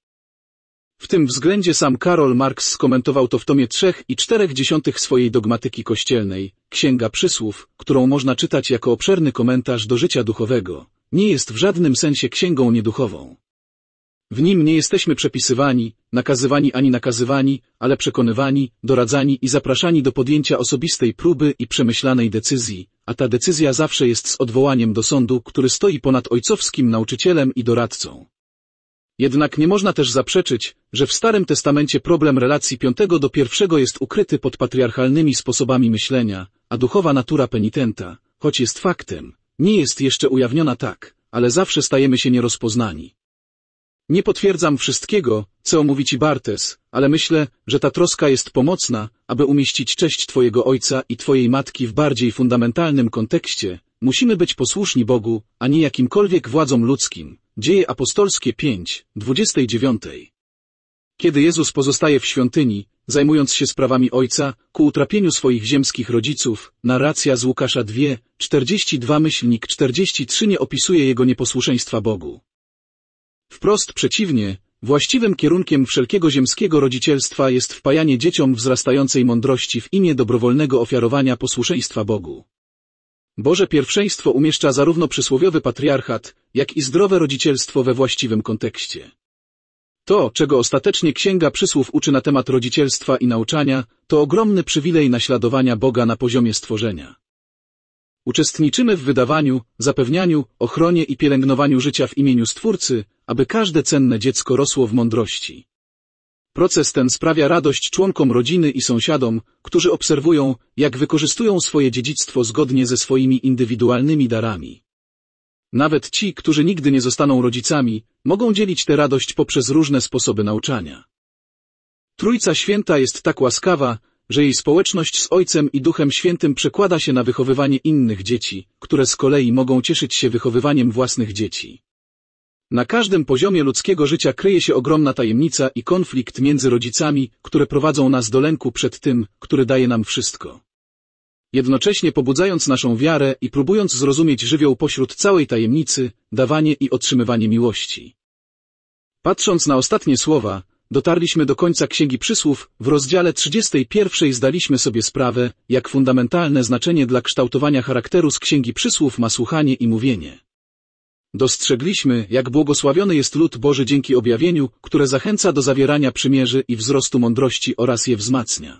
W tym względzie sam Karol Marx skomentował to w tomie trzech i czterech dziesiątych swojej dogmatyki kościelnej. Księga Przysłów, którą można czytać jako obszerny komentarz do życia duchowego, nie jest w żadnym sensie księgą nieduchową. W nim nie jesteśmy przepisywani, nakazywani ani nakazywani, ale przekonywani, doradzani i zapraszani do podjęcia osobistej próby i przemyślanej decyzji, a ta decyzja zawsze jest z odwołaniem do sądu, który stoi ponad ojcowskim nauczycielem i doradcą. Jednak nie można też zaprzeczyć, że w Starym Testamencie problem relacji piątego do pierwszego jest ukryty pod patriarchalnymi sposobami myślenia, a duchowa natura penitenta, choć jest faktem, nie jest jeszcze ujawniona tak, ale zawsze stajemy się nierozpoznani. Nie potwierdzam wszystkiego, co mówi ci Bartes, ale myślę, że ta troska jest pomocna, aby umieścić cześć Twojego ojca i Twojej matki w bardziej fundamentalnym kontekście. Musimy być posłuszni Bogu, a nie jakimkolwiek władzom ludzkim. Dzieje apostolskie pięć, dwudziestej dziewiątej. Kiedy Jezus pozostaje w świątyni, zajmując się sprawami Ojca, ku utrapieniu swoich ziemskich rodziców, narracja z Łukasza dwa, czterdzieści dwa myślnik czterdzieści trzy nie opisuje jego nieposłuszeństwa Bogu. Wprost przeciwnie, właściwym kierunkiem wszelkiego ziemskiego rodzicielstwa jest wpajanie dzieciom wzrastającej mądrości w imię dobrowolnego ofiarowania posłuszeństwa Bogu. Boże pierwszeństwo umieszcza zarówno przysłowiowy patriarchat, jak i zdrowe rodzicielstwo we właściwym kontekście. To, czego ostatecznie Księga Przysłów uczy na temat rodzicielstwa i nauczania, to ogromny przywilej naśladowania Boga na poziomie stworzenia. Uczestniczymy w wydawaniu, zapewnianiu, ochronie i pielęgnowaniu życia w imieniu Stwórcy, aby każde cenne dziecko rosło w mądrości. Proces ten sprawia radość członkom rodziny i sąsiadom, którzy obserwują, jak wykorzystują swoje dziedzictwo zgodnie ze swoimi indywidualnymi darami. Nawet ci, którzy nigdy nie zostaną rodzicami, mogą dzielić tę radość poprzez różne sposoby nauczania. Trójca Święta jest tak łaskawa, że jej społeczność z Ojcem i Duchem Świętym przekłada się na wychowywanie innych dzieci, które z kolei mogą cieszyć się wychowywaniem własnych dzieci. Na każdym poziomie ludzkiego życia kryje się ogromna tajemnica i konflikt między rodzicami, które prowadzą nas do lęku przed tym, który daje nam wszystko. jednocześnie pobudzając naszą wiarę i próbując zrozumieć żywioł pośród całej tajemnicy, dawanie i otrzymywanie miłości. Patrząc na ostatnie słowa, dotarliśmy do końca Księgi Przysłów, w rozdziale trzydziestym pierwszym zdaliśmy sobie sprawę, jak fundamentalne znaczenie dla kształtowania charakteru z Księgi Przysłów ma słuchanie i mówienie. Dostrzegliśmy, jak błogosławiony jest lud Boży dzięki objawieniu, które zachęca do zawierania przymierzy i wzrostu mądrości oraz je wzmacnia.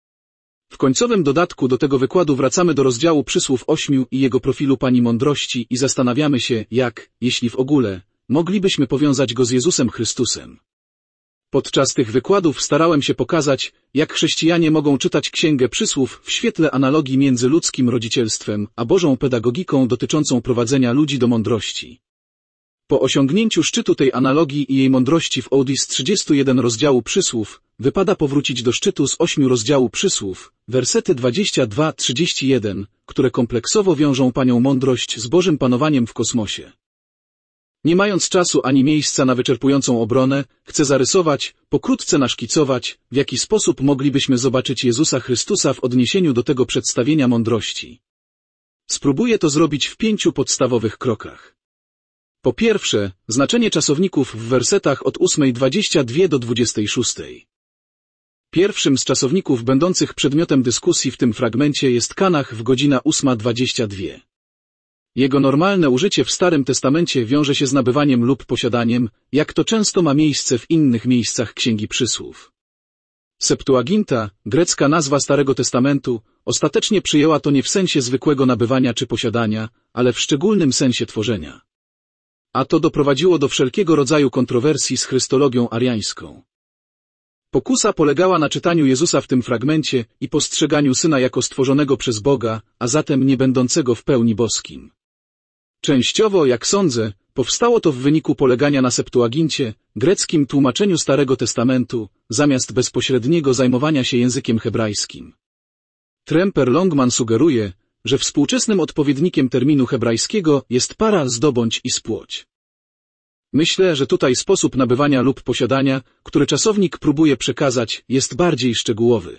W końcowym dodatku do tego wykładu wracamy do rozdziału Przysłów ośmiu i jego profilu Pani Mądrości i zastanawiamy się, jak, jeśli w ogóle, moglibyśmy powiązać go z Jezusem Chrystusem. Podczas tych wykładów starałem się pokazać, jak chrześcijanie mogą czytać Księgę Przysłów w świetle analogii między ludzkim rodzicielstwem a Bożą pedagogiką dotyczącą prowadzenia ludzi do mądrości. Po osiągnięciu szczytu tej analogii i jej mądrości w Odyss trzydziestym pierwszym rozdziału Przysłów, wypada powrócić do szczytu z ośmiu rozdziału Przysłów, wersety dwadzieścia dwa do trzydziestu jeden, które kompleksowo wiążą Panią mądrość z Bożym panowaniem w kosmosie. Nie mając czasu ani miejsca na wyczerpującą obronę, chcę zarysować, pokrótce naszkicować, w jaki sposób moglibyśmy zobaczyć Jezusa Chrystusa w odniesieniu do tego przedstawienia mądrości. Spróbuję to zrobić w pięciu podstawowych krokach. Po pierwsze, znaczenie czasowników w wersetach od ósmej dwudziestej drugiej do dwudziestej szóstej. Pierwszym z czasowników będących przedmiotem dyskusji w tym fragmencie jest Kanach w godzina ósma dwadzieścia dwa. Jego normalne użycie w Starym Testamencie wiąże się z nabywaniem lub posiadaniem, jak to często ma miejsce w innych miejscach Księgi Przysłów. Septuaginta, grecka nazwa Starego Testamentu, ostatecznie przyjęła to nie w sensie zwykłego nabywania czy posiadania, ale w szczególnym sensie tworzenia. A to doprowadziło do wszelkiego rodzaju kontrowersji z chrystologią ariańską. Pokusa polegała na czytaniu Jezusa w tym fragmencie i postrzeganiu Syna jako stworzonego przez Boga, a zatem nie będącego w pełni boskim. Częściowo, jak sądzę, powstało to w wyniku polegania na Septuagincie, greckim tłumaczeniu Starego Testamentu, zamiast bezpośredniego zajmowania się językiem hebrajskim. Tremper Longman sugeruje, że współczesnym odpowiednikiem terminu hebrajskiego jest para zdobądź i spłoć. Myślę, że tutaj sposób nabywania lub posiadania, który czasownik próbuje przekazać, jest bardziej szczegółowy.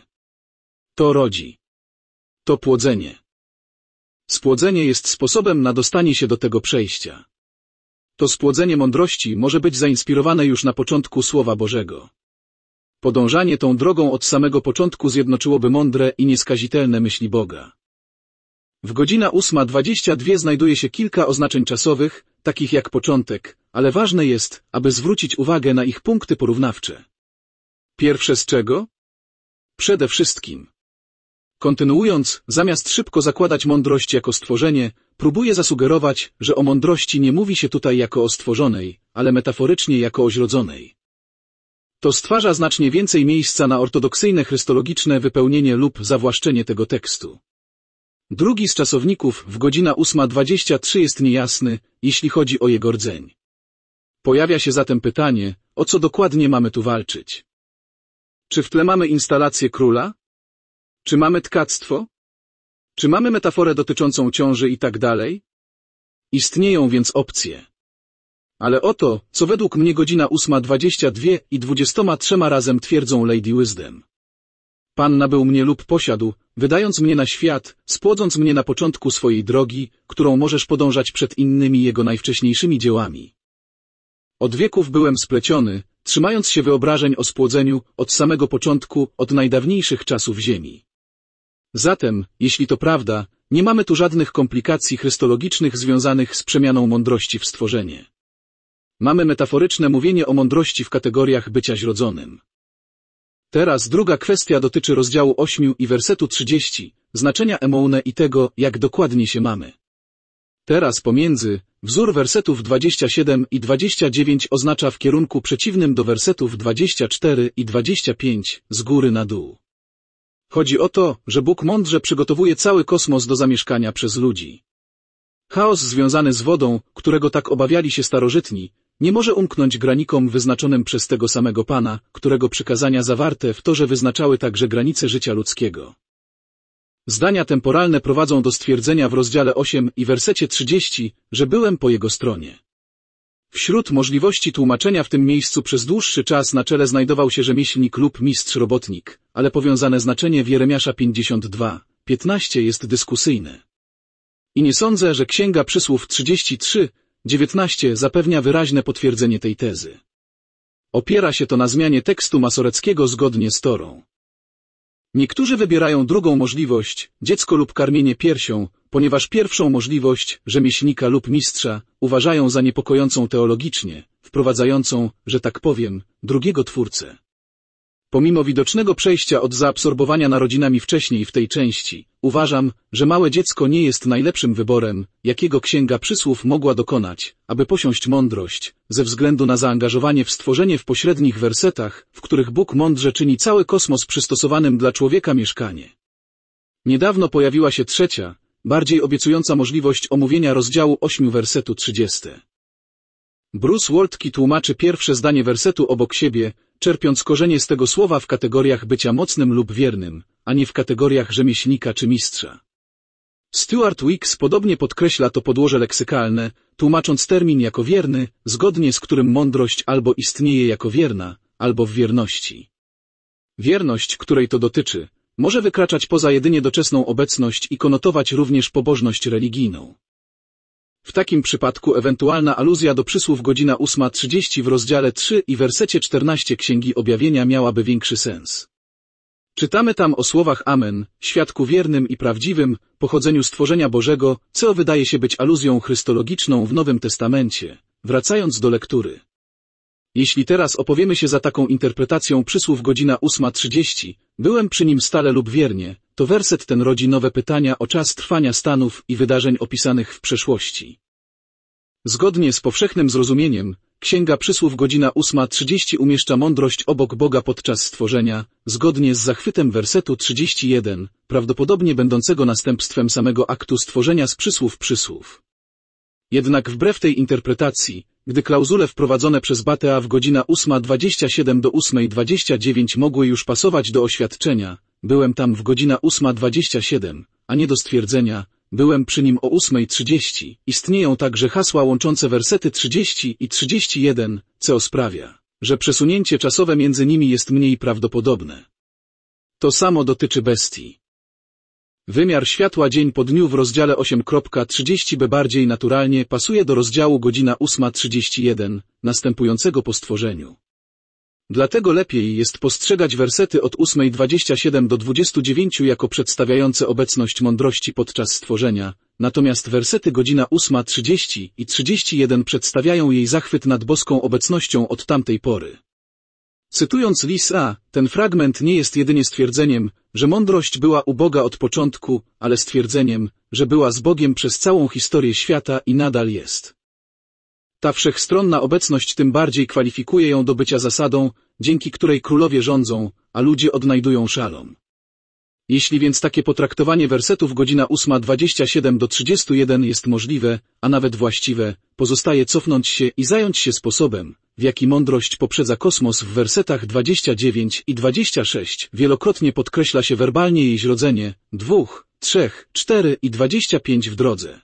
To rodzi. To płodzenie. Spłodzenie jest sposobem na dostanie się do tego przejścia. To spłodzenie mądrości może być zainspirowane już na początku Słowa Bożego. Podążanie tą drogą od samego początku zjednoczyłoby mądre i nieskazitelne myśli Boga. W godzina ósma dwadzieścia dwa znajduje się kilka oznaczeń czasowych, takich jak początek, ale ważne jest, aby zwrócić uwagę na ich punkty porównawcze. Pierwsze z czego? Przede wszystkim. Kontynuując, zamiast szybko zakładać mądrość jako stworzenie, próbuję zasugerować, że o mądrości nie mówi się tutaj jako o stworzonej, ale metaforycznie jako o zrodzonej. To stwarza znacznie więcej miejsca na ortodoksyjne chrystologiczne wypełnienie lub zawłaszczenie tego tekstu. Drugi z czasowników w godzina ósma dwadzieścia trzy jest niejasny, jeśli chodzi o jego rdzeń. Pojawia się zatem pytanie, o co dokładnie mamy tu walczyć? Czy w tle mamy instalację króla? Czy mamy tkactwo? Czy mamy metaforę dotyczącą ciąży i tak dalej? Istnieją więc opcje. Ale oto, co według mnie godzina ósma dwadzieścia dwa i dwudziestoma trzema razem twierdzą Lady Wisdom. Pan nabył mnie lub posiadł, wydając mnie na świat, spłodząc mnie na początku swojej drogi, którą możesz podążać przed innymi jego najwcześniejszymi dziełami. Od wieków byłem spleciony, trzymając się wyobrażeń o spłodzeniu, od samego początku, od najdawniejszych czasów ziemi. Zatem, jeśli to prawda, nie mamy tu żadnych komplikacji chrystologicznych związanych z przemianą mądrości w stworzenie. Mamy metaforyczne mówienie o mądrości w kategoriach bycia zrodzonym. Teraz druga kwestia dotyczy rozdziału ośmiu i wersetu trzydziestego, znaczenia emoune i tego, jak dokładnie się mamy. Teraz pomiędzy, wzór wersetów dwudziestego siódmego i dwudziestego dziewiątego oznacza w kierunku przeciwnym do wersetów dwudziestego czwartego i dwudziestego piątego, z góry na dół. Chodzi o to, że Bóg mądrze przygotowuje cały kosmos do zamieszkania przez ludzi. Chaos związany z wodą, którego tak obawiali się starożytni, nie może umknąć granikom wyznaczonym przez tego samego Pana, którego przykazania zawarte w Torze wyznaczały także granice życia ludzkiego. Zdania temporalne prowadzą do stwierdzenia w rozdziale ósmym i wersecie trzydziestym, że byłem po jego stronie. Wśród możliwości tłumaczenia w tym miejscu przez dłuższy czas na czele znajdował się rzemieślnik lub mistrz robotnik, ale powiązane znaczenie w Jeremiasza pięćdziesiąt dwa, piętnaście jest dyskusyjny. I nie sądzę, że Księga Przysłów trzydzieści trzy, dziewiętnaście zapewnia wyraźne potwierdzenie tej tezy. Opiera się to na zmianie tekstu masoreckiego zgodnie z Torą. Niektórzy wybierają drugą możliwość, dziecko lub karmienie piersią, ponieważ pierwszą możliwość, rzemieślnika lub mistrza, uważają za niepokojącą teologicznie, wprowadzającą, że tak powiem, drugiego twórcę. Pomimo widocznego przejścia od zaabsorbowania narodzinami wcześniej w tej części, uważam, że małe dziecko nie jest najlepszym wyborem, jakiego Księga Przysłów mogła dokonać, aby posiąść mądrość, ze względu na zaangażowanie w stworzenie w pośrednich wersetach, w których Bóg mądrze czyni cały kosmos przystosowanym dla człowieka mieszkanie. Niedawno pojawiła się trzecia, bardziej obiecująca możliwość omówienia rozdziału ośmiu wersetu trzydziestego. Bruce Waltke tłumaczy pierwsze zdanie wersetu obok siebie, czerpiąc korzenie z tego słowa w kategoriach bycia mocnym lub wiernym, a nie w kategoriach rzemieślnika czy mistrza. Stuart Weeks podobnie podkreśla to podłoże leksykalne, tłumacząc termin jako wierny, zgodnie z którym mądrość albo istnieje jako wierna, albo w wierności. Wierność, której to dotyczy, może wykraczać poza jedynie doczesną obecność i konotować również pobożność religijną. W takim przypadku ewentualna aluzja do przysłów godzina ósma trzydzieści w rozdziale trzy i wersecie czternastym Księgi Objawienia miałaby większy sens. Czytamy tam o słowach Amen, świadku wiernym i prawdziwym, pochodzeniu stworzenia Bożego, co wydaje się być aluzją chrystologiczną w Nowym Testamencie, wracając do lektury. Jeśli teraz opowiemy się za taką interpretacją przysłów godzina ósma trzydzieści, byłem przy nim stale lub wiernie, to werset ten rodzi nowe pytania o czas trwania stanów i wydarzeń opisanych w przeszłości. Zgodnie z powszechnym zrozumieniem, Księga Przysłów godzina ósma trzydzieści umieszcza mądrość obok Boga podczas stworzenia, zgodnie z zachwytem wersetu trzydziestego pierwszego, prawdopodobnie będącego następstwem samego aktu stworzenia z przysłów przysłów. Jednak wbrew tej interpretacji, gdy klauzule wprowadzone przez Batea w godzina ósma dwadzieścia siedem do ósma dwadzieścia dziewięć mogły już pasować do oświadczenia, byłem tam w godzina ósma dwadzieścia siedem, a nie do stwierdzenia, byłem przy nim o ósma trzydzieści, istnieją także hasła łączące wersety trzydzieści i trzydzieści jeden, co sprawia, że przesunięcie czasowe między nimi jest mniej prawdopodobne. To samo dotyczy bestii. Wymiar światła dzień po dniu w rozdziale osiem trzydzieści b bardziej naturalnie pasuje do rozdziału godzina ósma trzydzieści jeden, następującego po stworzeniu. Dlatego lepiej jest postrzegać wersety od ósma dwadzieścia siedem do dwudziestu dziewięciu jako przedstawiające obecność mądrości podczas stworzenia, natomiast wersety godzina ósma trzydzieści i trzydzieści jeden przedstawiają jej zachwyt nad boską obecnością od tamtej pory. Cytując Lisa, ten fragment nie jest jedynie stwierdzeniem, że mądrość była u Boga od początku, ale stwierdzeniem, że była z Bogiem przez całą historię świata i nadal jest. Ta wszechstronna obecność tym bardziej kwalifikuje ją do bycia zasadą, dzięki której królowie rządzą, a ludzie odnajdują szalom. Jeśli więc takie potraktowanie wersetów godzina ósma dwadzieścia siedem do trzydziestu jeden jest możliwe, a nawet właściwe, pozostaje cofnąć się i zająć się sposobem, w jaki mądrość poprzedza kosmos w wersetach dwudziestym dziewiątym i dwudziestym szóstym. Wielokrotnie podkreśla się werbalnie jej zrodzenie, dwóch, trzech, cztery i dwadzieścia pięć w drodze.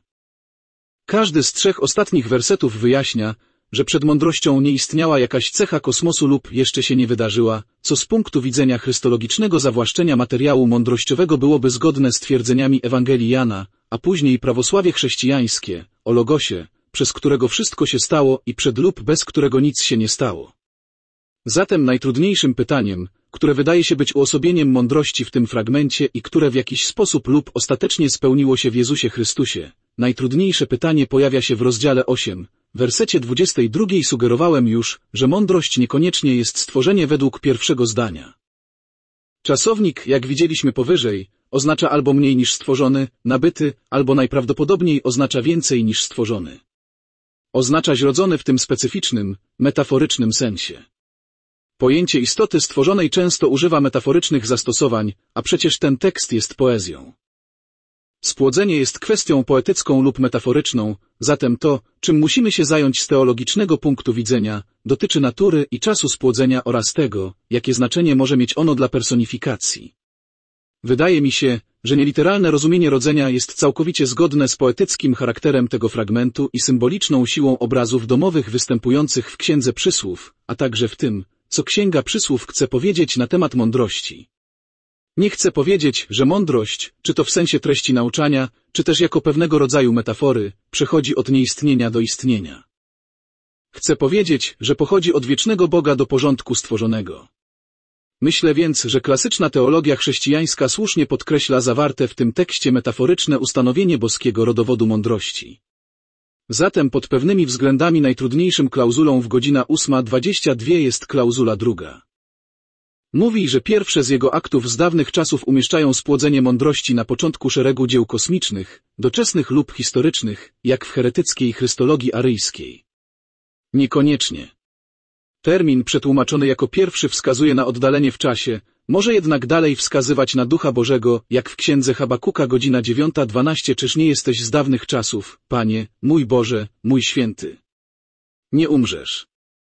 Każdy z trzech ostatnich wersetów wyjaśnia, że przed mądrością nie istniała jakaś cecha kosmosu lub jeszcze się nie wydarzyła, co z punktu widzenia chrystologicznego zawłaszczenia materiału mądrościowego byłoby zgodne z twierdzeniami Ewangelii Jana, a później prawosławie chrześcijańskie, o Logosie, przez którego wszystko się stało i przed lub bez którego nic się nie stało. Zatem najtrudniejszym pytaniem, które wydaje się być uosobieniem mądrości w tym fragmencie i które w jakiś sposób lub ostatecznie spełniło się w Jezusie Chrystusie, najtrudniejsze pytanie pojawia się w rozdziale ósmym, wersecie dwudziestym drugim. Sugerowałem już, że mądrość niekoniecznie jest stworzenie według pierwszego zdania. Czasownik, jak widzieliśmy powyżej, oznacza albo mniej niż stworzony, nabyty, albo najprawdopodobniej oznacza więcej niż stworzony. Oznacza zrodzony w tym specyficznym, metaforycznym sensie. Pojęcie istoty stworzonej często używa metaforycznych zastosowań, a przecież ten tekst jest poezją. Spłodzenie jest kwestią poetycką lub metaforyczną, zatem to, czym musimy się zająć z teologicznego punktu widzenia, dotyczy natury i czasu spłodzenia oraz tego, jakie znaczenie może mieć ono dla personifikacji. Wydaje mi się, że nieliteralne rozumienie rodzenia jest całkowicie zgodne z poetyckim charakterem tego fragmentu i symboliczną siłą obrazów domowych występujących w Księdze Przysłów, a także w tym, co Księga Przysłów chce powiedzieć na temat mądrości. Nie chcę powiedzieć, że mądrość, czy to w sensie treści nauczania, czy też jako pewnego rodzaju metafory, przechodzi od nieistnienia do istnienia. Chcę powiedzieć, że pochodzi od wiecznego Boga do porządku stworzonego. Myślę więc, że klasyczna teologia chrześcijańska słusznie podkreśla zawarte w tym tekście metaforyczne ustanowienie boskiego rodowodu mądrości. Zatem pod pewnymi względami najtrudniejszym klauzulą w godzina ósma dwadzieścia dwie jest klauzula druga. Mówi, że pierwsze z jego aktów z dawnych czasów umieszczają spłodzenie mądrości na początku szeregu dzieł kosmicznych, doczesnych lub historycznych, jak w heretyckiej chrystologii aryjskiej. Niekoniecznie. Termin przetłumaczony jako pierwszy wskazuje na oddalenie w czasie, może jednak dalej wskazywać na Ducha Bożego, jak w księdze Habakuka godzina dziewiąta dwanaście. Czyż nie jesteś z dawnych czasów, Panie, mój Boże, mój święty? Nie umrzesz.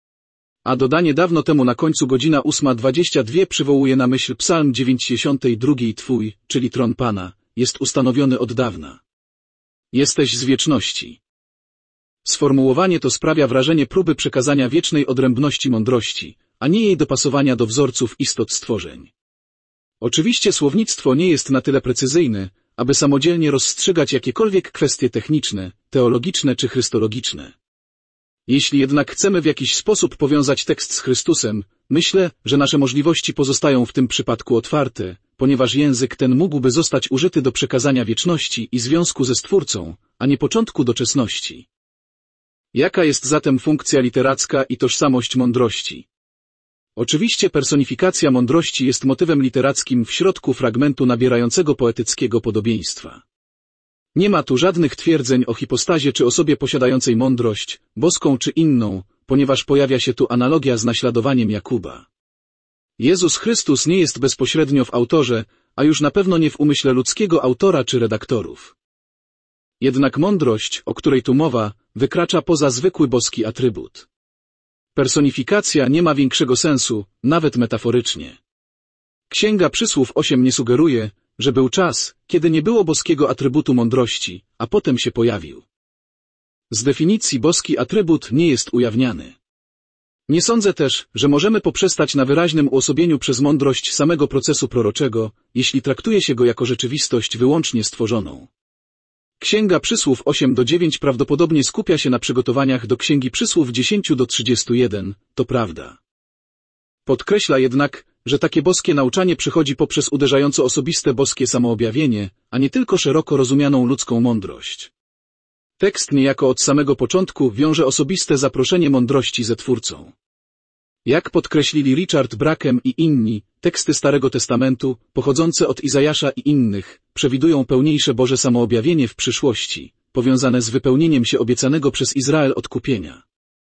A dodanie dawno temu na końcu godzina ósma dwadzieścia dwie przywołuje na myśl Psalm dziewięćdziesiąty drugi. Twój, czyli tron Pana, jest ustanowiony od dawna. Jesteś z wieczności. Sformułowanie to sprawia wrażenie próby przekazania wiecznej odrębności mądrości, a nie jej dopasowania do wzorców istot stworzeń. Oczywiście słownictwo nie jest na tyle precyzyjne, aby samodzielnie rozstrzygać jakiekolwiek kwestie techniczne, teologiczne czy chrystologiczne. Jeśli jednak chcemy w jakiś sposób powiązać tekst z Chrystusem, myślę, że nasze możliwości pozostają w tym przypadku otwarte, ponieważ język ten mógłby zostać użyty do przekazania wieczności i związku ze Stwórcą, a nie początku doczesności. Jaka jest zatem funkcja literacka i tożsamość mądrości? Oczywiście personifikacja mądrości jest motywem literackim w środku fragmentu nabierającego poetyckiego podobieństwa. Nie ma tu żadnych twierdzeń o hipostazie czy osobie posiadającej mądrość, boską czy inną, ponieważ pojawia się tu analogia z naśladowaniem Jakuba. Jezus Chrystus nie jest bezpośrednio w autorze, a już na pewno nie w umyśle ludzkiego autora czy redaktorów. Jednak mądrość, o której tu mowa, wykracza poza zwykły boski atrybut. Personifikacja nie ma większego sensu, nawet metaforycznie. Księga Przysłów osiem nie sugeruje, że był czas, kiedy nie było boskiego atrybutu mądrości, a potem się pojawił. Z definicji boski atrybut nie jest ujawniany. Nie sądzę też, że możemy poprzestać na wyraźnym uosobieniu przez mądrość samego procesu proroczego, jeśli traktuje się go jako rzeczywistość wyłącznie stworzoną. Księga Przysłów osiem do dziewięciu prawdopodobnie skupia się na przygotowaniach do Księgi Przysłów dziesięć do trzydziestu jeden, to prawda. Podkreśla jednak, że takie boskie nauczanie przychodzi poprzez uderzająco osobiste boskie samoobjawienie, a nie tylko szeroko rozumianą ludzką mądrość. Tekst niejako od samego początku wiąże osobiste zaproszenie mądrości ze Twórcą. Jak podkreślili Richard Brachem i inni, teksty Starego Testamentu, pochodzące od Izajasza i innych, przewidują pełniejsze Boże samoobjawienie w przyszłości, powiązane z wypełnieniem się obiecanego przez Izrael odkupienia.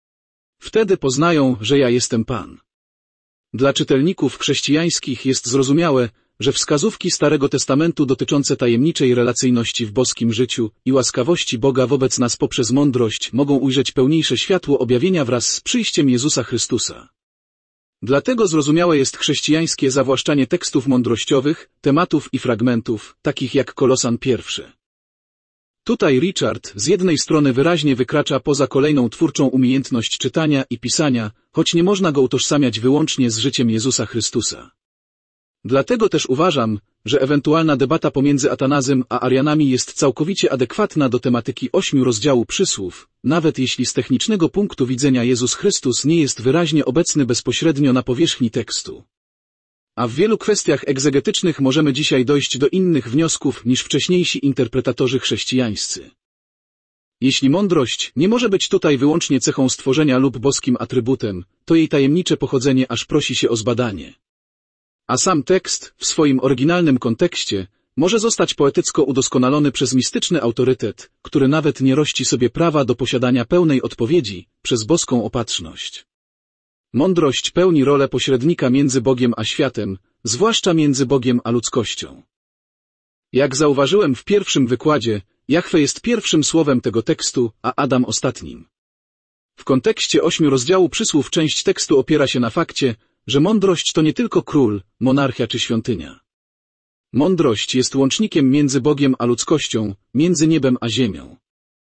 Wtedy poznają, że ja jestem Pan. Dla czytelników chrześcijańskich jest zrozumiałe, że wskazówki Starego Testamentu dotyczące tajemniczej relacyjności w boskim życiu i łaskawości Boga wobec nas poprzez mądrość mogą ujrzeć pełniejsze światło objawienia wraz z przyjściem Jezusa Chrystusa. Dlatego zrozumiałe jest chrześcijańskie zawłaszczanie tekstów mądrościowych, tematów i fragmentów, takich jak Kolosan pierwszy. Tutaj Richard z jednej strony wyraźnie wykracza poza kolejną twórczą umiejętność czytania i pisania, choć nie można go utożsamiać wyłącznie z życiem Jezusa Chrystusa. Dlatego też uważam, że ewentualna debata pomiędzy Atanazem a Arianami jest całkowicie adekwatna do tematyki ośmiu rozdziału Przysłów, nawet jeśli z technicznego punktu widzenia Jezus Chrystus nie jest wyraźnie obecny bezpośrednio na powierzchni tekstu. A w wielu kwestiach egzegetycznych możemy dzisiaj dojść do innych wniosków niż wcześniejsi interpretatorzy chrześcijańscy. Jeśli mądrość nie może być tutaj wyłącznie cechą stworzenia lub boskim atrybutem, to jej tajemnicze pochodzenie aż prosi się o zbadanie. A sam tekst, w swoim oryginalnym kontekście, może zostać poetycko udoskonalony przez mistyczny autorytet, który nawet nie rości sobie prawa do posiadania pełnej odpowiedzi przez boską opatrzność. Mądrość pełni rolę pośrednika między Bogiem a światem, zwłaszcza między Bogiem a ludzkością. Jak zauważyłem w pierwszym wykładzie, Jahwe jest pierwszym słowem tego tekstu, a Adam ostatnim. W kontekście ośmiu rozdziału Przysłów część tekstu opiera się na fakcie, że mądrość to nie tylko król, monarchia czy świątynia. Mądrość jest łącznikiem między Bogiem a ludzkością, między niebem a ziemią.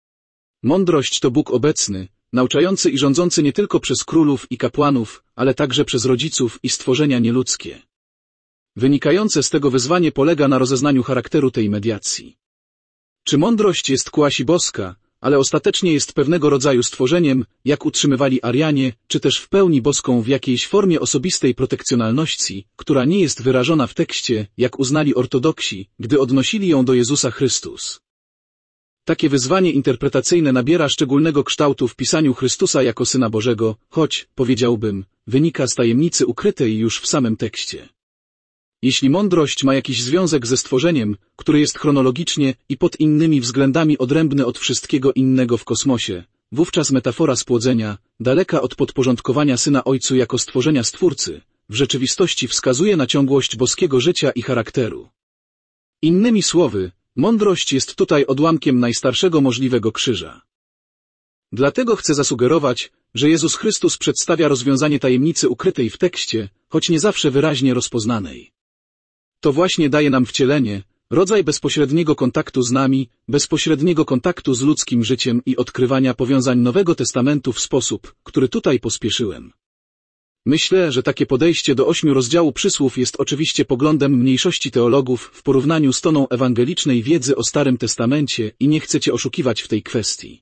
Mądrość to Bóg obecny, nauczający i rządzący nie tylko przez królów i kapłanów, ale także przez rodziców i stworzenia nieludzkie. Wynikające z tego wyzwanie polega na rozeznaniu charakteru tej mediacji. Czy mądrość jest quasi boska, ale ostatecznie jest pewnego rodzaju stworzeniem, jak utrzymywali Arianie, czy też w pełni boską w jakiejś formie osobistej protekcjonalności, która nie jest wyrażona w tekście, jak uznali ortodoksi, gdy odnosili ją do Jezusa Chrystus. Takie wyzwanie interpretacyjne nabiera szczególnego kształtu w pisaniu Chrystusa jako Syna Bożego, choć, powiedziałbym, wynika z tajemnicy ukrytej już w samym tekście. Jeśli mądrość ma jakiś związek ze stworzeniem, który jest chronologicznie i pod innymi względami odrębny od wszystkiego innego w kosmosie, wówczas metafora spłodzenia, daleka od podporządkowania Syna Ojcu jako stworzenia Stwórcy, w rzeczywistości wskazuje na ciągłość boskiego życia i charakteru. Innymi słowy, mądrość jest tutaj odłamkiem najstarszego możliwego krzyża. Dlatego chcę zasugerować, że Jezus Chrystus przedstawia rozwiązanie tajemnicy ukrytej w tekście, choć nie zawsze wyraźnie rozpoznanej. To właśnie daje nam wcielenie, rodzaj bezpośredniego kontaktu z nami, bezpośredniego kontaktu z ludzkim życiem i odkrywania powiązań Nowego Testamentu w sposób, który tutaj pospieszyłem. Myślę, że takie podejście do ośmiu rozdziału przysłów jest oczywiście poglądem mniejszości teologów w porównaniu z toną ewangelicznej wiedzy o Starym Testamencie i nie chcę cię oszukiwać w tej kwestii.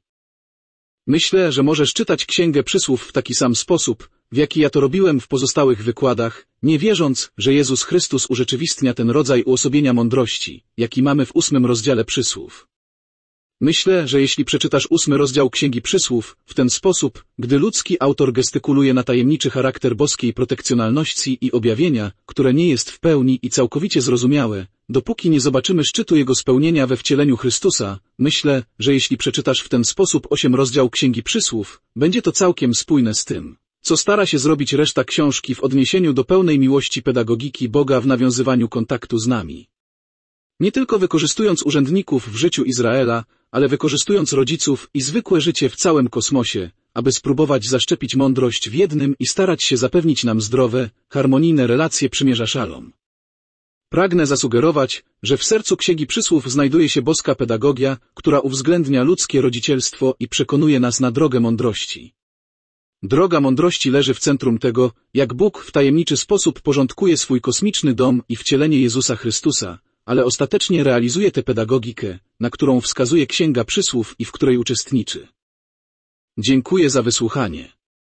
Myślę, że możesz czytać Księgę Przysłów w taki sam sposób, w jaki ja to robiłem w pozostałych wykładach, nie wierząc, że Jezus Chrystus urzeczywistnia ten rodzaj uosobienia mądrości, jaki mamy w ósmym rozdziale Przysłów. Myślę, że jeśli przeczytasz ósmy rozdział Księgi Przysłów w ten sposób, gdy ludzki autor gestykuluje na tajemniczy charakter boskiej protekcjonalności i objawienia, które nie jest w pełni i całkowicie zrozumiałe, dopóki nie zobaczymy szczytu jego spełnienia we wcieleniu Chrystusa, myślę, że jeśli przeczytasz w ten sposób osiem rozdział Księgi Przysłów, będzie to całkiem spójne z tym, co stara się zrobić reszta książki w odniesieniu do pełnej miłości pedagogiki Boga w nawiązywaniu kontaktu z nami. Nie tylko wykorzystując urzędników w życiu Izraela, ale wykorzystując rodziców i zwykłe życie w całym kosmosie, aby spróbować zaszczepić mądrość w jednym i starać się zapewnić nam zdrowe, harmonijne relacje przymierza Szalom. Pragnę zasugerować, że w sercu Księgi Przysłów znajduje się boska pedagogia, która uwzględnia ludzkie rodzicielstwo i przekonuje nas na drogę mądrości. Droga mądrości leży w centrum tego, jak Bóg w tajemniczy sposób porządkuje swój kosmiczny dom i wcielenie Jezusa Chrystusa, ale ostatecznie realizuje tę pedagogikę, na którą wskazuje Księga Przysłów i w której uczestniczy. Dziękuję za wysłuchanie.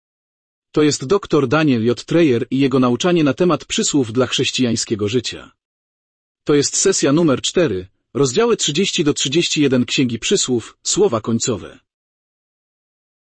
To jest doktor Daniel J. Treyer i jego nauczanie na temat przysłów dla chrześcijańskiego życia. To jest sesja numer cztery, rozdziały trzydzieści do trzydziestu jeden Księgi Przysłów, słowa końcowe.